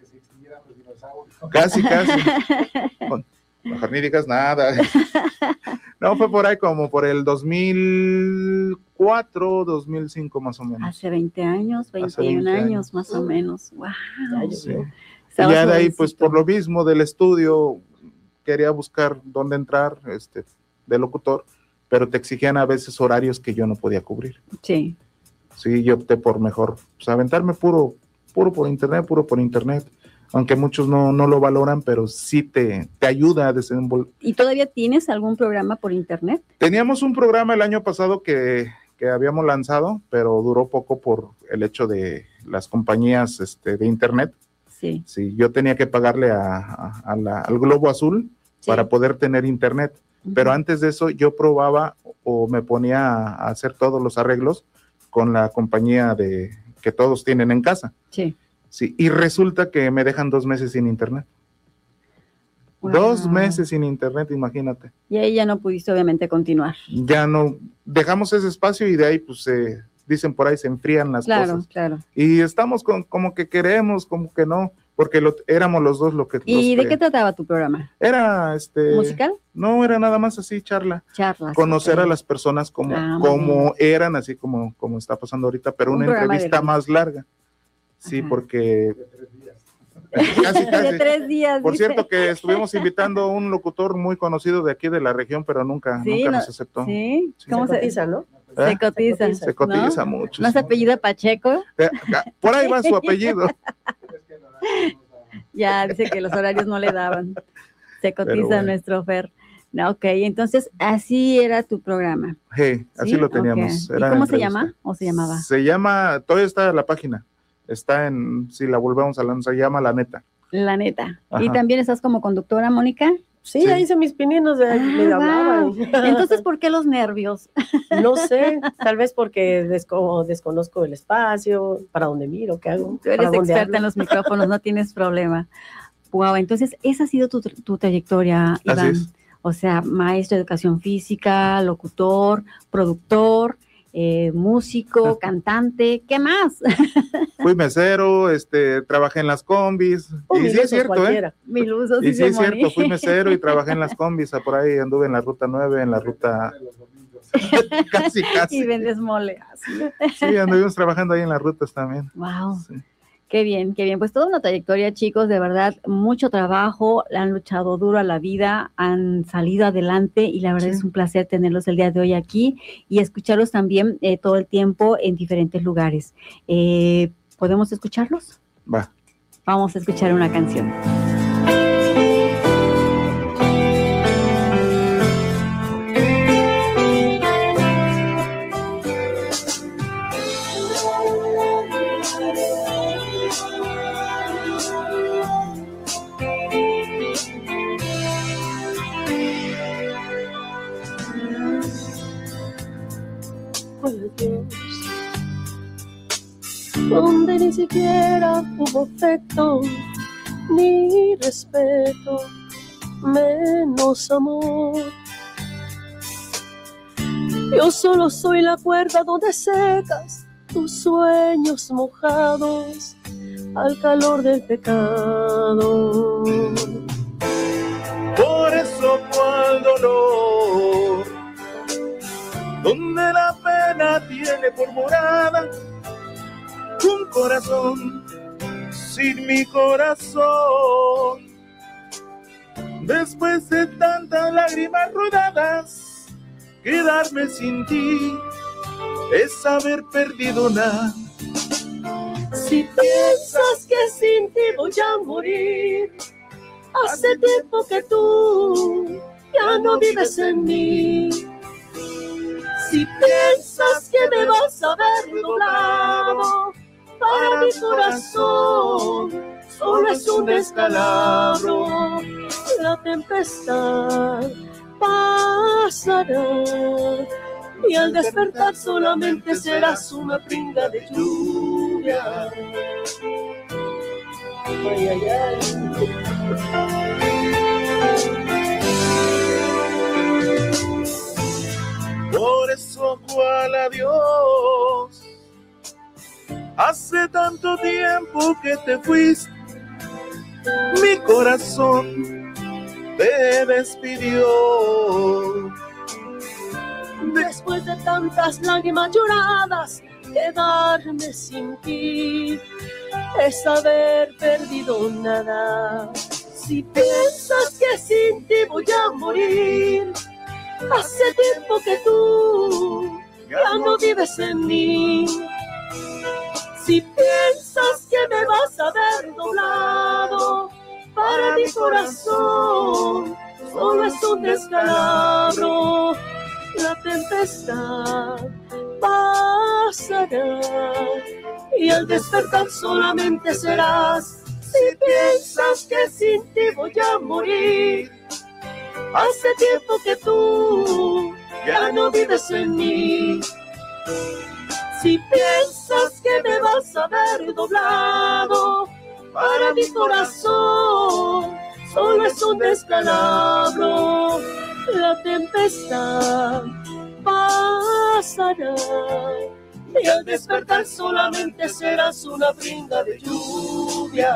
Casi, casi. Con- Mejor ni digas nada. No, fue por ahí como por el dos mil cuatro, dos mil cinco más o menos. Hace veinte años, Hace veintiún veinte años, años. más o menos. Wow. Sí. Y Estabas ya de ahí, pues jovencito. por lo mismo del estudio, quería buscar dónde entrar, este, de locutor, pero te exigían a veces horarios que yo no podía cubrir. Sí. Sí, yo opté por mejor, pues aventarme puro, puro por internet, puro por internet, aunque muchos no, no lo valoran, pero sí te, te ayuda a desenvolver. ¿Y todavía tienes algún programa por internet? Teníamos un programa el año pasado que, que habíamos lanzado, pero duró poco por el hecho de las compañías este, de internet. Sí. Sí, yo tenía que pagarle a, a- a la- al Globo Azul Sí. para poder tener internet, Ujú. pero antes de eso yo probaba o me ponía a, a hacer todos los arreglos con la compañía de que todos tienen en casa. Sí. Sí, y resulta que me dejan dos meses sin internet. Dos Wow. meses sin internet, imagínate. Y ahí ya no pudiste obviamente continuar. Ya no, dejamos ese espacio y de ahí, pues, se dicen por ahí, se enfrían las Claro, cosas. claro. Y estamos con, como que queremos, como que no, porque lo, éramos los dos lo que... ¿Y los de que- qué trataba tu programa? Era, este... ¿Musical? No, era nada más así, charla. Charlas. Conocer ok. a las personas como, Ah, muy como eran, así como, como está pasando ahorita, pero Un una programa de entrevista radio. más larga. Sí, Ajá. porque... Casi, De casi. tres días. Por dice. cierto que estuvimos invitando a un locutor muy conocido de aquí de la región, pero nunca, Sí, nunca no- nos aceptó. Sí, Sí. ¿cómo Se se, cotiza, ¿no? ¿Eh? se cotiza? Se cotiza ¿no? mucho. ¿No sí. se apellida Pacheco? Eh, Por ahí va su apellido. Ya dice que los horarios no le daban. Se Pero cotiza bueno. nuestro Fer. No, ok, entonces así era tu programa. Sí, así ¿sí? lo teníamos. Ok. ¿Y Era cómo se entrevista. llama o se llamaba? Se llama, todavía está en la página. Está en, si la volvemos a lanzar, se llama La Neta. La neta. ¿Y Ajá. también estás como conductora, Mónica? Sí, Sí. ahí hice mis pininos de Ah, medio hablaban. wow. Entonces, ¿por qué los nervios? No sé, tal vez porque desco- desconozco el espacio, para dónde miro, qué hago. Tú eres para dónde experta en hablo. los micrófonos, no tienes problema. Wow, entonces esa ha sido tu, tu trayectoria, Así Iván. es. O sea, maestro de educación física, locutor, productor, eh, músico, cantante, ¿qué más? Fui mesero, este, trabajé en las combis. Oh, y mil sí es usos cierto, ¿eh? cualquiera. Mil usos, Y sí dice es cierto, Moni. fui mesero y trabajé en las combis. ah, Por ahí anduve en la ruta nueve, en la ruta... casi, Y casi. vendes mole. así. Sí, anduvimos trabajando ahí en las rutas también. Wow. Sí. Qué bien, qué bien. Pues toda una trayectoria, chicos, de verdad, mucho trabajo, han luchado duro a la vida, han salido adelante y la verdad Sí. es un placer tenerlos el día de hoy aquí y escucharlos también eh, todo el tiempo en diferentes lugares. Eh, ¿Podemos escucharlos? Va. Vamos a escuchar una canción. Pues Dios, donde ni siquiera hubo afecto ni respeto, menos amor. Yo solo soy la cuerda donde secas tus sueños mojados al calor del pecado. Por eso cuando dolor, donde la pena tiene por morada un corazón sin mi corazón, después de tantas lágrimas rodadas, quedarme sin ti es haber perdido nada. Si piensas que sin ti voy a morir, hace tiempo que tú ya no vives en mí. Si piensas que me vas a ver doblado para mi corazón, solo es un descalabro, la tempestad pasará y al despertar solamente serás una pringa de lluvia. Ay, ay, ay. Por eso, cual adiós, hace tanto tiempo que te fuiste, mi corazón te despidió. Después de tantas lágrimas lloradas, quedarme sin ti es haber perdido nada. Si piensas que sin ti voy a morir, hace tiempo que tú ya no vives en mí. Si piensas que me vas a ver doblado, para mi corazón solo es un descalabro. La tempestad pasará y al despertar solamente serás. Si piensas que sin ti voy a morir, hace tiempo que tú ya no vives en mí. Si piensas que me vas a ver doblado, para mi corazón solo es un descalabro. La tempestad pasará y al despertar solamente serás una pringa de lluvia.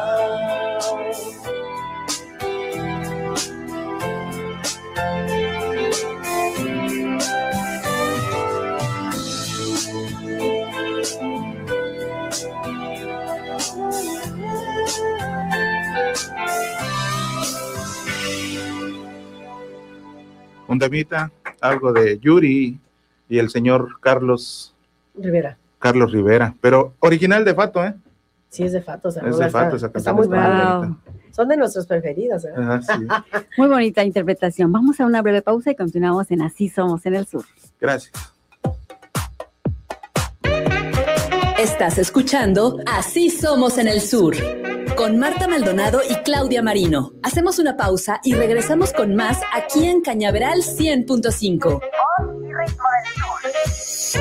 Un temita, algo de Yuri y el señor Carlos Rivera. Carlos Rivera, pero original de Fato, ¿eh? Sí, es de Fato. O sea, es de Fato, está, esa está muy está wow. Son de nuestras preferidas, ¿eh? Ajá, sí. Muy bonita interpretación. Vamos a una breve pausa y continuamos en Así Somos en el Sur. Gracias. Estás escuchando Así Somos en el Sur, con Marta Maldonado y Claudia Marino. Hacemos una pausa y regresamos con más aquí en Cañaveral cien punto cinco. Voz y ritmo del sur.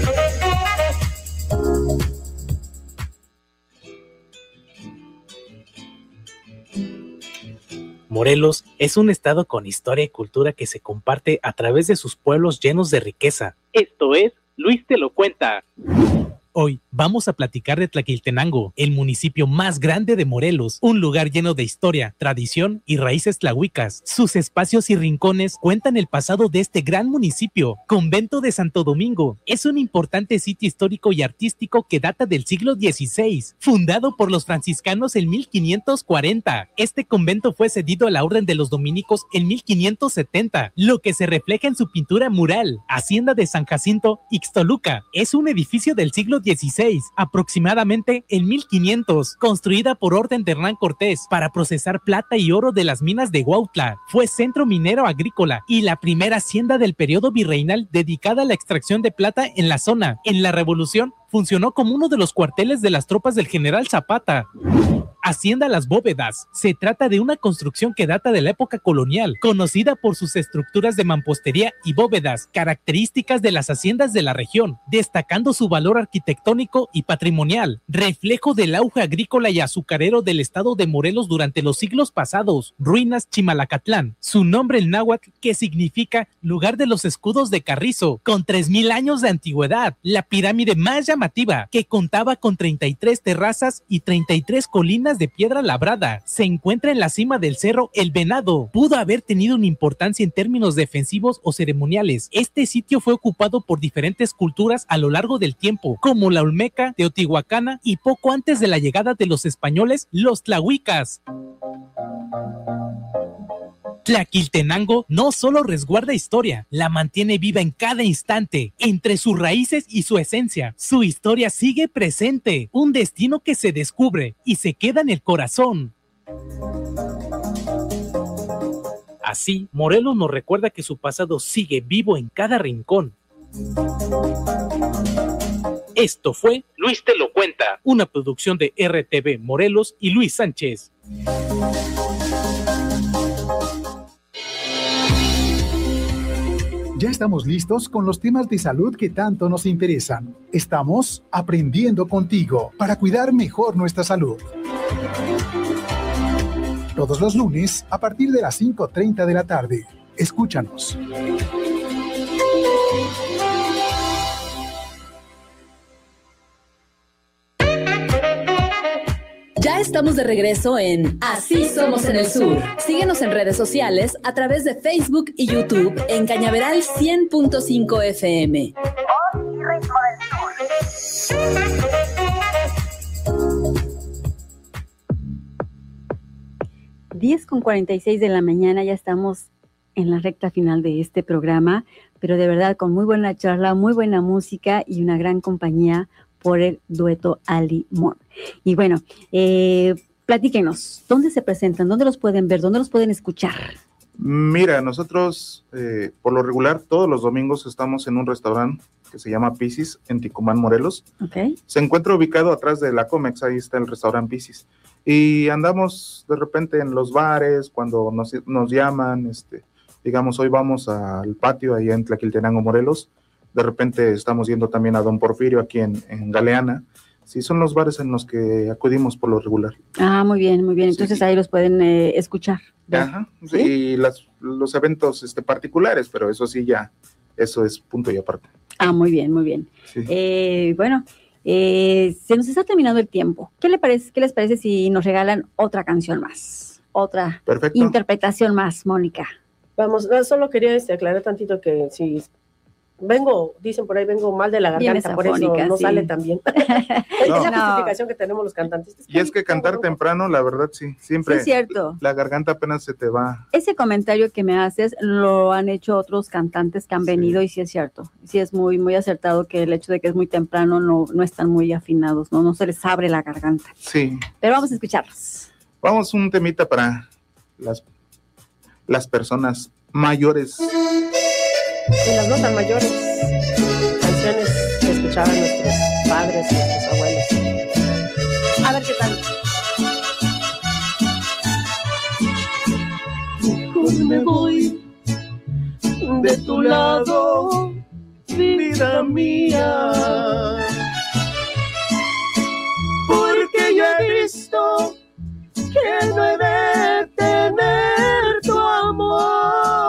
Morelos es un estado con historia y cultura que se comparte a través de sus pueblos llenos de riqueza. Esto es Luis te lo cuenta. Hoy vamos a platicar de Tlaquiltenango, el municipio más grande de Morelos, un lugar lleno de historia, tradición y raíces tlahuicas. Sus espacios y rincones cuentan el pasado de este gran municipio. Convento de Santo Domingo es un importante sitio histórico y artístico que data del siglo dieciséis, fundado por los franciscanos en mil quinientos cuarenta. Este convento fue cedido a la Orden de los Dominicos en mil quinientos setenta, lo que se refleja en su pintura mural. Hacienda de San Jacinto, Ixtoluca, es un edificio del siglo dieciséis, aproximadamente en mil quinientos, construida por orden de Hernán Cortés para procesar plata y oro de las minas de Huautla. Fue centro minero agrícola y la primera hacienda del periodo virreinal dedicada a la extracción de plata en la zona. En la Revolución funcionó como uno de los cuarteles de las tropas del general Zapata. Hacienda Las Bóvedas. Se trata de una construcción que data de la época colonial, conocida por sus estructuras de mampostería y bóvedas, características de las haciendas de la región, destacando su valor arquitectónico y patrimonial, reflejo del auge agrícola y azucarero del estado de Morelos durante los siglos pasados. Ruinas Chimalacatlán, su nombre en náhuatl que significa lugar de los escudos de Carrizo, con tres mil años de antigüedad, la pirámide más llamativa, que contaba con treinta y tres terrazas y treinta y tres colinas de piedra labrada. Se encuentra en la cima del cerro El Venado. Pudo haber tenido una importancia en términos defensivos o ceremoniales. Este sitio fue ocupado por diferentes culturas a lo largo del tiempo, como la olmeca, teotihuacana y poco antes de la llegada de los españoles, los tlahuicas. Tlaquiltenango no solo resguarda historia, la mantiene viva en cada instante, entre sus raíces y su esencia. Su historia sigue presente, un destino que se descubre y se queda en el corazón. Así, Morelos nos recuerda que su pasado sigue vivo en cada rincón. Esto fue Luis Luis te lo cuenta, una producción de R T V Morelos y Luis Sánchez. Ya estamos listos con los temas de salud que tanto nos interesan. Estamos aprendiendo contigo para cuidar mejor nuestra salud. Todos los lunes a partir de las cinco treinta de la tarde. Escúchanos. Ya estamos de regreso en Así Somos en el Sur. Síguenos en redes sociales a través de Facebook y YouTube en Cañaveral cien punto cinco F M. Voz y ritmo del sur. diez con cuarenta y seis de la mañana, ya estamos en la recta final de este programa, pero de verdad con muy buena charla, muy buena música y una gran compañía por el dueto Alimón. Y bueno, eh, platíquenos, ¿dónde se presentan? ¿Dónde los pueden ver? ¿Dónde los pueden escuchar? Mira, nosotros eh, por lo regular todos los domingos estamos en un restaurante que se llama Piscis en Ticumán, Morelos. Okay. Se encuentra ubicado atrás de la Comex, ahí está el restaurante Piscis. Y andamos de repente en los bares cuando nos, nos llaman, este, digamos hoy vamos al patio ahí en Tlaquiltenango, Morelos. De repente estamos yendo también a Don Porfirio aquí en, en Galeana. Sí, son los bares en los que acudimos por lo regular. Ah, muy bien, muy bien. Entonces sí, ahí los pueden eh, escuchar. Ajá, ¿sí? Y las, los eventos este, particulares, pero eso sí ya, eso es punto y aparte. Ah, muy bien, muy bien. Sí. Eh, bueno, eh, se nos está terminando el tiempo. ¿Qué, le parece, ¿Qué les parece si nos regalan otra canción más? Otra Perfecto. interpretación más, Mónica. Vamos, solo quería este, aclarar tantito que si vengo, dicen por ahí, vengo mal de la garganta, por eso no sí. sale tan bien. No. Es la justificación que tenemos los cantantes. Y es que cantar temprano, la verdad, sí, siempre. Sí, es cierto. La garganta apenas se te va. Ese comentario que me haces lo han hecho otros cantantes que han venido sí. y sí es cierto. Sí es muy, muy acertado que el hecho de que es muy temprano no, no están muy afinados, ¿no? No se les abre la garganta. Sí. Pero vamos a escucharlos. Vamos un temita para las, las personas mayores. Y las no tan mayores, canciones que escuchaban nuestros padres y nuestros abuelos. A ver qué tal. Mejor me voy de tu lado, vida mía, porque yo he visto que no he de tener tu amor.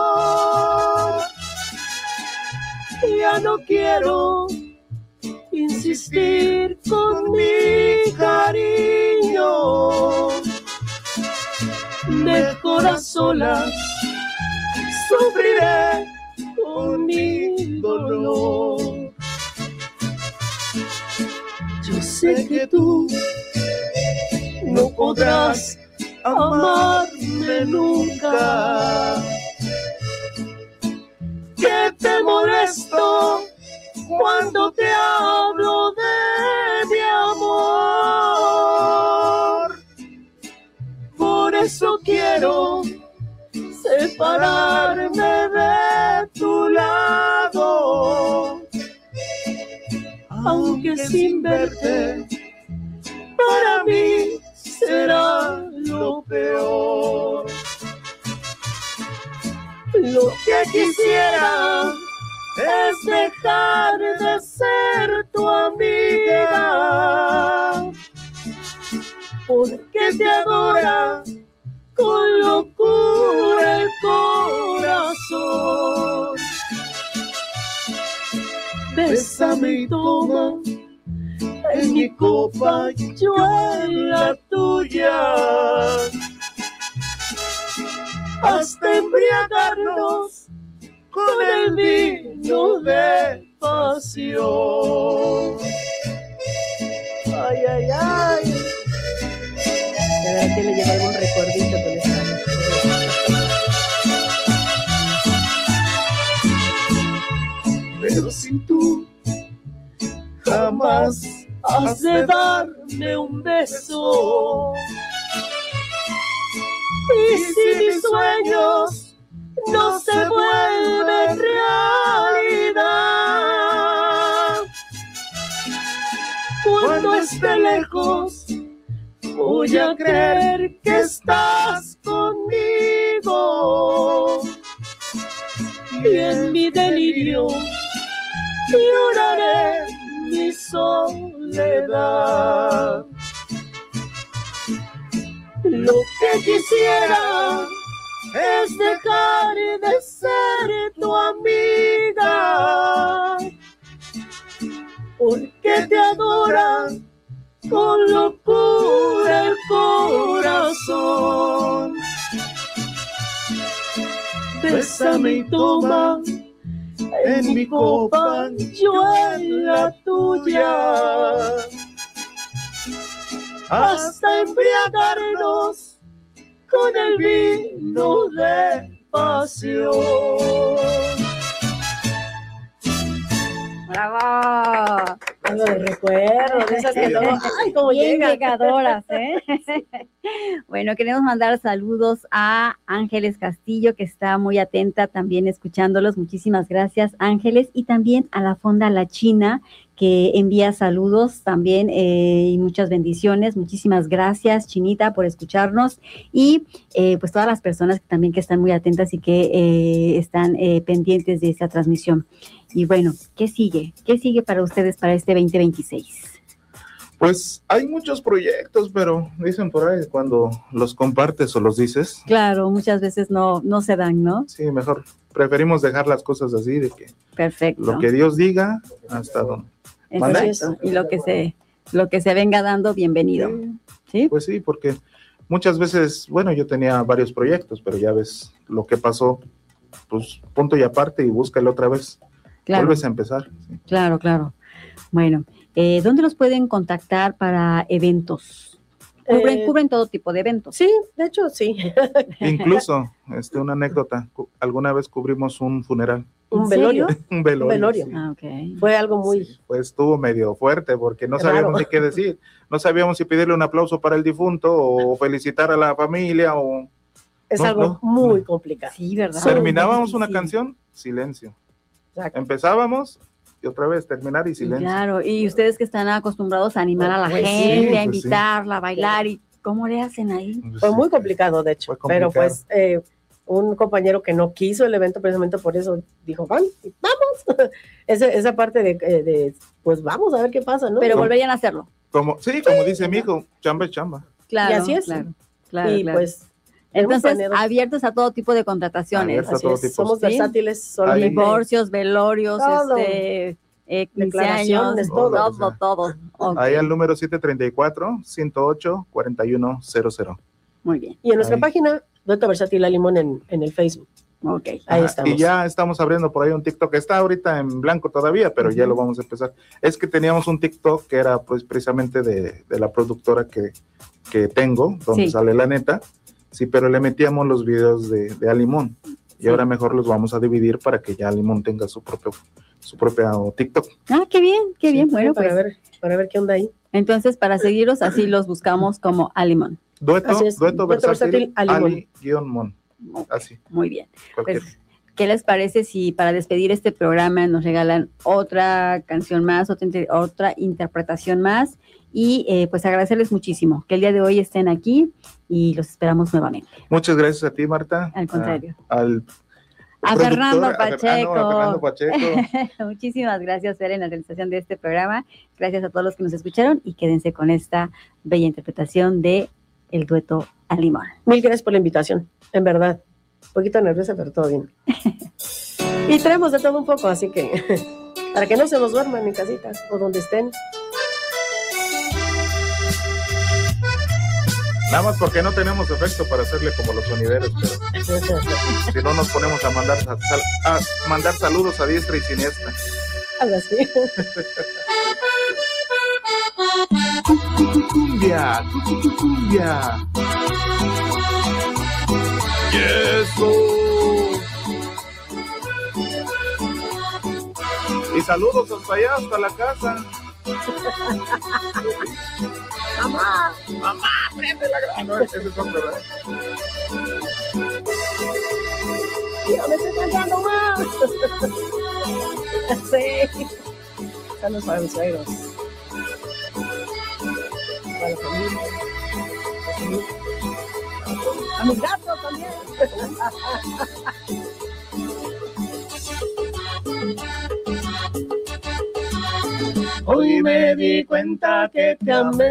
Ya no quiero insistir con mi cariño, mejor a solas sufriré con mi dolor. Yo sé que tú no podrás amarme nunca, que te molesto cuando te hablo de mi amor. Por eso quiero separarme de tu lado, aunque sin verte para mí será lo peor. Lo que quisiera es dejar de ser tu amiga, porque te adora con locura el corazón. Bésame y toma en mi copa, yo en la tuya, hasta embriagarnos con el vino de pasión. Ay, ay, ay. De verdad que le lleva algún recuerdito con esta. Pero sin tú jamás has de darme un beso. Y si mis sueños no se vuelven realidad, voy a creer que estás conmigo. Y en mi delirio lloraré mi soledad. Lo que quisiera es dejar de ser tu amiga, porque te adora con locura el corazón. Bésame y toma en mi copa, yo en la tuya, hasta embriagarnos con el vino de pasión. ¡Bravo! Algo de recuerdo, de esas que luego, ay, cómo Bien llegan. llegadoras, ¿eh? Bueno, queremos mandar saludos a Ángeles Castillo, que está muy atenta también escuchándolos. Muchísimas gracias, Ángeles. Y también a la Fonda La China, que envía saludos también eh, y muchas bendiciones. Muchísimas gracias, Chinita, por escucharnos. Y eh, pues todas las personas que también que están muy atentas y que eh, están eh, pendientes de esta transmisión. Y bueno, ¿qué sigue? ¿Qué sigue para ustedes para este veinte veintiséis? Pues hay muchos proyectos, pero dicen por ahí, cuando los compartes o los dices. Claro, muchas veces no, no se dan, ¿no? Sí, mejor preferimos dejar las cosas así, de que Perfecto. lo que Dios diga, hasta donde. Exacto. Y lo que se, lo que se venga dando, bienvenido. ¿Sí? Pues sí, porque muchas veces, bueno, yo tenía varios proyectos, pero ya ves lo que pasó, pues punto y aparte y búscalo otra vez. Claro. Vuelves a empezar. Sí. Claro, claro. Bueno, eh, ¿dónde los pueden contactar para eventos? Cubren, Eh, cubren todo tipo de eventos. Sí, de hecho, sí. Incluso, este, una anécdota, cu- alguna vez cubrimos un funeral. Un ¿En velorio. serio? Un velorio. Un velorio. Sí. Ah, ok. Fue algo muy... Sí, pues estuvo medio fuerte porque no Claro. sabíamos ni qué decir. No sabíamos si pedirle un aplauso para el difunto o felicitar a la familia o... Es No, algo no. muy complicado. Sí, ¿verdad? Terminábamos una Sí. canción, silencio. Exacto. Empezábamos y otra vez terminar y silencio. Claro, y ustedes que están acostumbrados a animar a la Pues sí, gente, a pues sí. invitarla, a bailar, y ¿cómo le hacen ahí? Pues Fue sí. muy complicado, de hecho. Fue complicado. Pero pues eh, un compañero que no quiso el evento precisamente por eso dijo, van, vamos. esa, esa parte de, eh, de, pues vamos a ver qué pasa, ¿no? Pero ¿Cómo? volverían a hacerlo. Como, sí, como dice mi hijo, chamba es chamba. Claro, Y así es. claro, claro, y claro. pues... hemos Entonces, planeado- abiertos a todo tipo de contrataciones. Abiertos. a así todo es, tipo. somos Sí. versátiles, solamente Divorcios, velorios, Todo. este, eh, quince años, Declaraciones, todo, todo. todo, todo. Ok, Ahí al número siete tres cuatro, ciento ocho, cuarenta y uno cero cero. muy bien, Y en nuestra Ahí. página, Dueto Versátil a Limón en, en el Facebook. ok. Ahí Ajá, estamos. Y ya estamos abriendo por ahí un TikTok que está ahorita en blanco todavía, pero ya lo vamos a empezar. Es que teníamos un TikTok que era pues precisamente de, de la productora que, que tengo, donde Sí. sale la neta, sí, pero le metíamos los videos de, de Alimón. Y Sí. ahora mejor los vamos a dividir para que ya Alimón tenga su propio su propia TikTok. Ah, qué bien, qué bien. Sí, Bueno, para pues, ver, para ver qué onda ahí. entonces, para seguirlos, así los buscamos como Alimón. Dueto, Así es, dueto, Dueto versátil, Versátil, Alimón. Ali-Mon. Así, Muy bien. cualquier. Pues, ¿qué les parece si para despedir este programa nos regalan otra canción más, otra, inter- otra interpretación más? Y eh, pues agradecerles muchísimo que el día de hoy estén aquí y los esperamos nuevamente. Muchas gracias a ti, Marta. Al contrario. A- al A productor, Fernando a Fer- ah, no, Pacheco. a Fernando Pacheco. Muchísimas gracias, Fer, en la realización de este programa. Gracias a todos los que nos escucharon y quédense con esta bella interpretación de El Dueto al Limón. Mil gracias por la invitación, en verdad. Un poquito nerviosa, pero todo bien. Y traemos de todo un poco, así que para que no se nos duerman en casitas o donde estén. Nada más porque no tenemos efecto para hacerle como los sonideros, pero si no nos ponemos a mandar, sal- a mandar saludos a diestra y siniestra. Algo así. Cumbia, cumbia. Yeso. Y saludos hasta allá, hasta la casa. Mamá, mamá, prende la grama. No, ese es otro, ¿verdad? yo me estoy cantando más. Sí. Saludos para mis suegros. Para la familia. A mis gatos también. Hoy me di cuenta que te amé,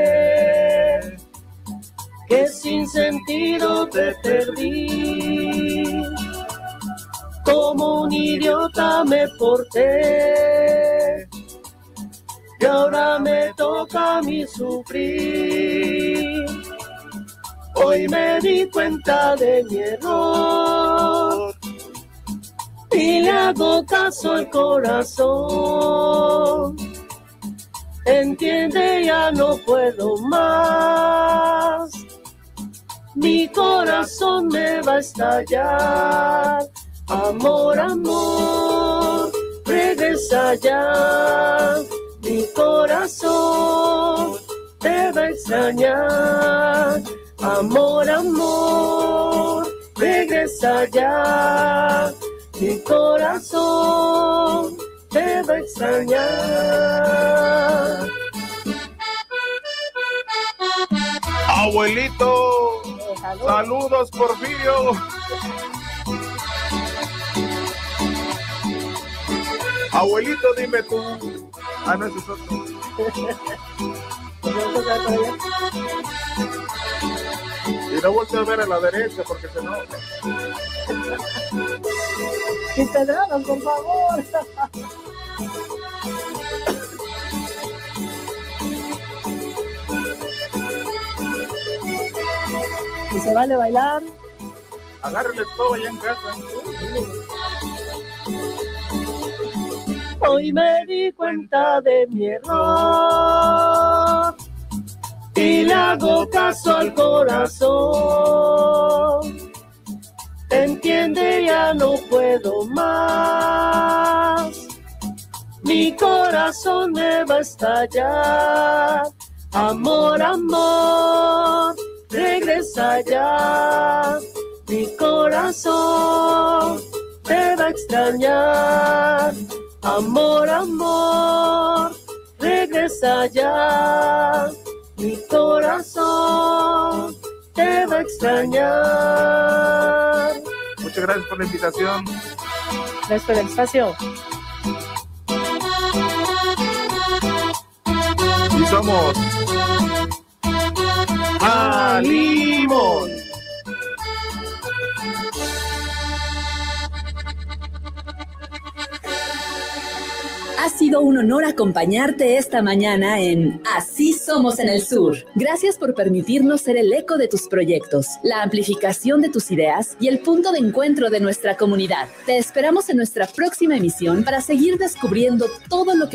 que sin sentido te perdí. Como un idiota me porté y ahora me toca a mí sufrir. Hoy me di cuenta de mi error y le hago caso al corazón. Entiende, ya no puedo más. Mi corazón me va a estallar. Amor, amor, regresa ya. Mi corazón te va a extrañar. Amor, amor, regresa ya. Mi corazón te va a extrañar. Abuelito, saludos, Porfirio. Abuelito, dime tú. Ah, no, ese es otro. Y no volteo a ver a la derecha porque se nota. Sin pedradas, por favor. ¿Y se vale bailar? Agárrenle todo allá en casa. Hoy me di cuenta de mi error y le hago caso al corazón. Entiende, ya no puedo más. Mi corazón me va a estallar. Amor, amor, regresa ya. Mi corazón te va a extrañar. Amor, amor, regresa ya. Mi corazón te va a extrañar. Muchas gracias por la invitación. Gracias por el espacio. Y somos A Limón. Ha sido un honor acompañarte esta mañana en Así Somos en el Sur. Gracias por permitirnos ser el eco de tus proyectos, la amplificación de tus ideas y el punto de encuentro de nuestra comunidad. Te esperamos en nuestra próxima emisión para seguir descubriendo todo lo que